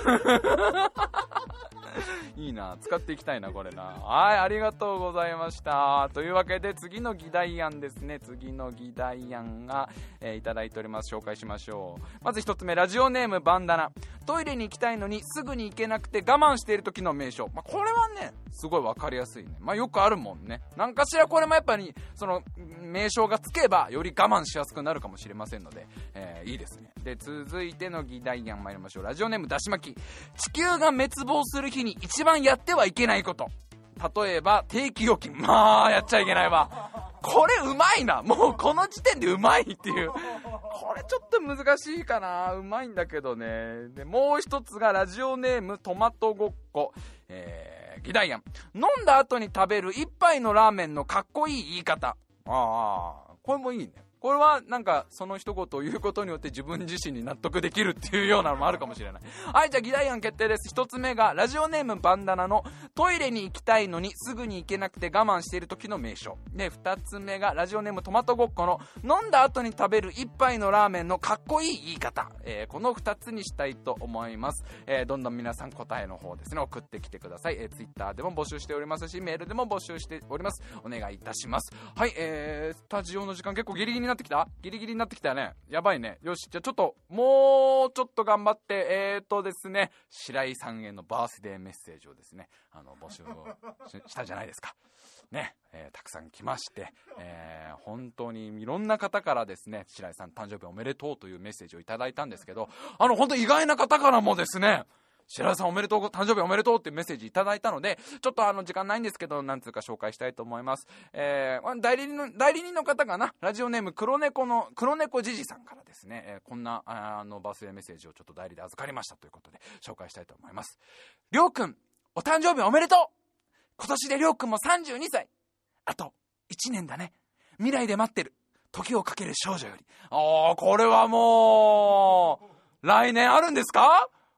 いいな、使っていきたいなこれな。はい、ありがとうございました。というわけで次の議題案ですね。次の議題案が、えー、いただいております。紹介しましょう。まず一つ目、ラジオネームバンダナ。トイレに行きたいのにすぐに行けなくて我慢している時の名称。まあ、これはねすごいわかりやすいね。まあ、よくあるもんね。なんかしらこれもやっぱりその名称がつけばより我慢しやすくなるかもしれませんので、えー、いいですね。で続いての議題案参りましょう。ラジオネームだしまき。地球が滅亡する日に一番やってはいけないこと。例えば定期預金。まあやっちゃいけないわ。これうまいな。もうこの時点でうまいっていう。これちょっと難しいかな。うまいんだけどね。でもう一つがラジオネームトマトごっこ。えー、議題案。飲んだ後に食べる一杯のラーメンのかっこいい言い方。ああ、これもいいね。これはなんかその一言を言うことによって自分自身に納得できるっていうようなのもあるかもしれない。はい、じゃあ議題案決定です。一つ目がラジオネームバンダナのトイレに行きたいのにすぐに行けなくて我慢している時の名称で、二つ目がラジオネームトマトごっこの飲んだ後に食べる一杯のラーメンのかっこいい言い方、えー、この二つにしたいと思います。えー、どんどん皆さん答えの方ですね送ってきてください。えー、ツイッターでも募集しておりますしメールでも募集しております。お願いいたします。はい、えー、スタジオの時間結構ギリギリになってきたギリギリになってきたよね。やばいね。よし、じゃあちょっともうちょっと頑張ってえーとですね白井さんへのバースデーメッセージをですねあの募集を し, したじゃないですかね。えー、たくさん来まして、えー、本当にいろんな方からですね白井さん誕生日おめでとうというメッセージをいただいたんですけど、あの本当意外な方からもですね白井さんおめでとう、誕生日おめでとうっていうメッセージいただいたので、ちょっとあの時間ないんですけどなんつうか紹介したいと思います。えー、代理人の代理人の方かな、ラジオネーム黒猫の黒猫じじさんからですね、えー、こんなあのバースデーメッセージをちょっと代理で預かりましたということで紹介したいと思います。りょうくんお誕生日おめでとう。今年でりょうくんもさんじゅうにさい、あといちねんだね。未来で待ってる時をかける少女より。あー、これはもう来年あるんですか。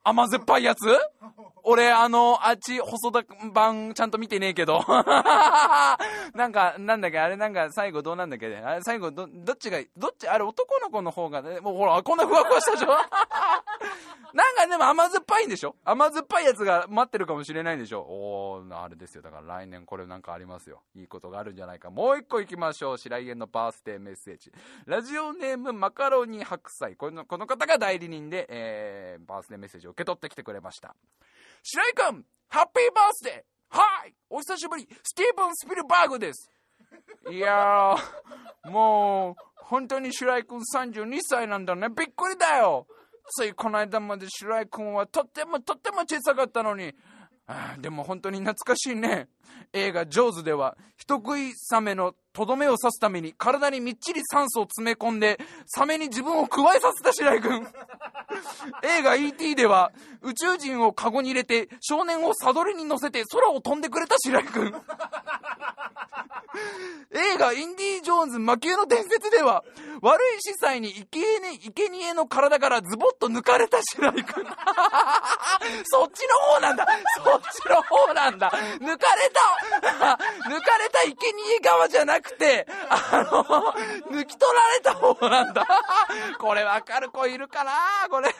甘酸っぱいやつ？俺、あの、あっち、細田版ちゃんと見てねえけど。なんか、なんだっけ、あれなんか最後どうなんだっけ、あれ最後ど、どっちが、どっち、あれ男の子の方がね、もうほら、こんなふわふわしたでしょ。なんかでも甘酸っぱいんでしょ？甘酸っぱいやつが待ってるかもしれないんでしょ？おー、あれですよ。だから来年これなんかありますよ。いいことがあるんじゃないか。もう一個行きましょう。白井園のバースデーメッセージ。ラジオネームマカロニ白菜。この、この方が代理人で、えー、バースデーメッセージを受け取ってきてくれました。白井くん、ハッピーバースデー。はい、お久しぶり、スティーブン・スピルバーグです。いやー、もう本当に白井くんさんじゅうにさいなんだね。びっくりだよ。ついこの間まで白井くんはとってもとっても小さかったのに。あ、でも本当に懐かしいね。映画ジョーズでは人食いサメのとどめを刺すために体にみっちり酸素を詰め込んでサメに自分を加えさせた白井君。映画 イーティー では宇宙人をカゴに入れて少年をサドルに乗せて空を飛んでくれた白井君。映画インディ・ジョーンズ魔球の伝説では悪い司祭に生贄の体からズボッと抜かれた白井君。そっちの方なんだ。そっちの方なんだ。抜かれた抜かれた生贄側じゃなくて、あの抜き取られた方なんだ。これわかる子いるかなこれ。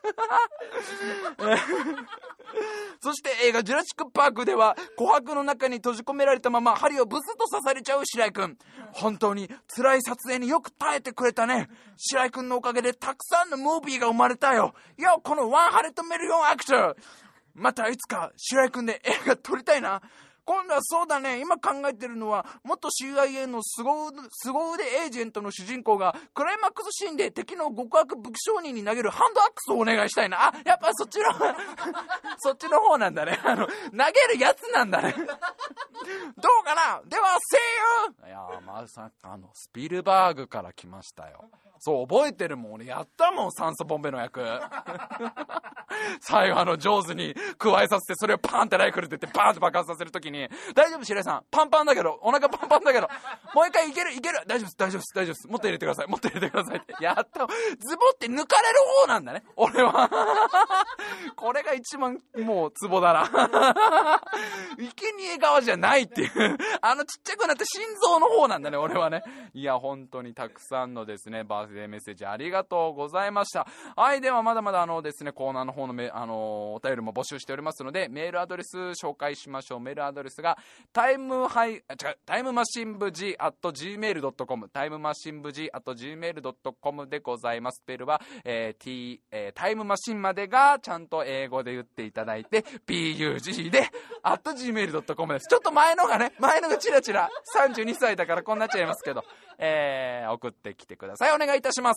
そして映画ジュラシックパークでは琥珀の中に閉じ込められたまま針をブスッと刺されちゃう白井くん。本当に辛い撮影によく耐えてくれたね。白井くんのおかげでたくさんのムービーが生まれたよ。いや、このワンハレットミリオンアクター、またいつか白井くんで映画撮りたいな。今度はそうだね、今考えてるのは元 シーアイエー の凄腕、凄腕エージェントの主人公がクライマックスシーンで敵の極悪武器商人に投げるハンドアックスをお願いしたいな。あ、やっぱそっちのそっちの方なんだね。あの投げるやつなんだね。どうかな。では See you。 いやー、まさかのスピルバーグから来ましたよ。そう覚えてるもん、俺やったもん、酸素ボンベの役。最後あの上手に加えさせて、それをパーンってライフルでってバーンって爆発させるときに、大丈夫白井さん、パンパンだけど、お腹パンパンだけど、もう一回いけるいける、大丈夫です大丈夫です大丈夫です、もっと入れてくださいもっと入れてくださいってやった。ズボって抜かれる方なんだね、俺は。これが一番もうツボだな。生贄側じゃないっていう、あのちっちゃくなった心臓の方なんだね、俺はね。いや本当にたくさんのですねバースデーメッセージありがとうございました。はい、ではまだまだあのですねコーナーの方のめあのお便りも募集しておりますので、メールアドレス紹介しましょう。メールアドレスがタイムハイあ違うタイムマシン部 G アット ジーメールドットコム タイムマシン部 G アット ジーメールドットコム でございます。スペルは、えー T えー、タイムマシンまでがちゃんと英語で言っていただいて ピーユージー で アット ジーメールドットコム です。ちょっと前のがね前のがチラチラさんじゅうにさいだからこんなっちゃいますけど、えー、送ってきてください。お願いいたします。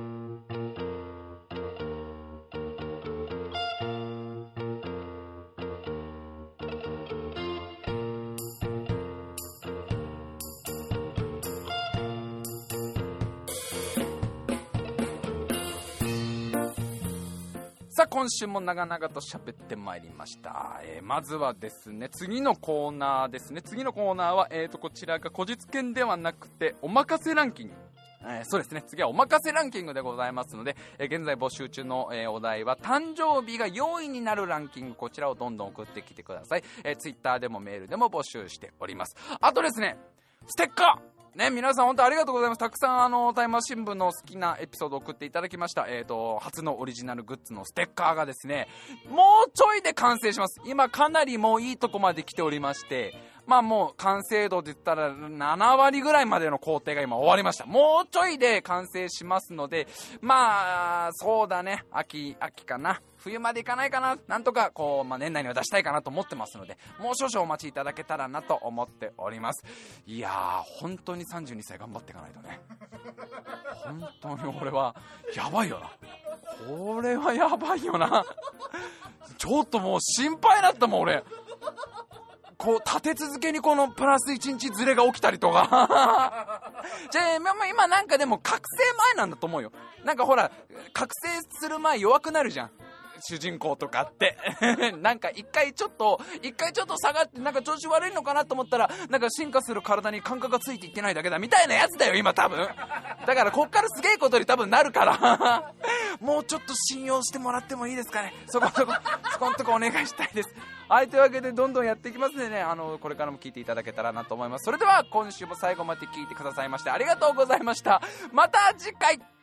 さあ今週も長々と喋ってまいりました、えー、まずはですね次のコーナーですね次のコーナーは、えー、とこちらがこじつけんではなくておまかせランキング、えー、そうですね次はおまかせランキングでございますので、えー、現在募集中の、えー、お題は誕生日がよんいになるランキング、こちらをどんどん送ってきてください。えー、ツイッターでもメールでも募集しております。あとですねステッカーね、皆さん本当ありがとうございます。たくさんあのタイムマシン部の好きなエピソードを送っていただきました。えーと初のオリジナルグッズのステッカーがですねもうちょいで完成します。今かなりもういいとこまで来ておりまして、まあもう完成度で言ったらななわりぐらいまでの工程が今終わりました。もうちょいで完成しますので、まあそうだね秋秋かな冬までいかないかな、なんとかこう、まあ、年内には出したいかなと思ってますので、もう少々お待ちいただけたらなと思っております。いやー本当にさんじゅうにさい頑張っていかないとね。本当に俺はやばいよな、これはやばいよな。ちょっともう心配だったもん俺。こう立て続けにこのプラスいちにちずれが起きたりとか。じゃあ今なんかでも覚醒前なんだと思うよ。なんかほら覚醒する前弱くなるじゃん。 主人公とかってなんか一回ちょっと一回ちょっと下がってなんか調子悪いのかなと思ったらなんか進化する体に感覚がついていってないだけだみたいなやつだよ今多分。だからこっからすげえことに多分なるからもうちょっと信用してもらってもいいですかね。そこそこそこんとこお願いしたいです。はい、というわけでどんどんやっていきますのでね、あのこれからも聞いていただけたらなと思います。それでは今週も最後まで聞いてくださいましてありがとうございました。また次回。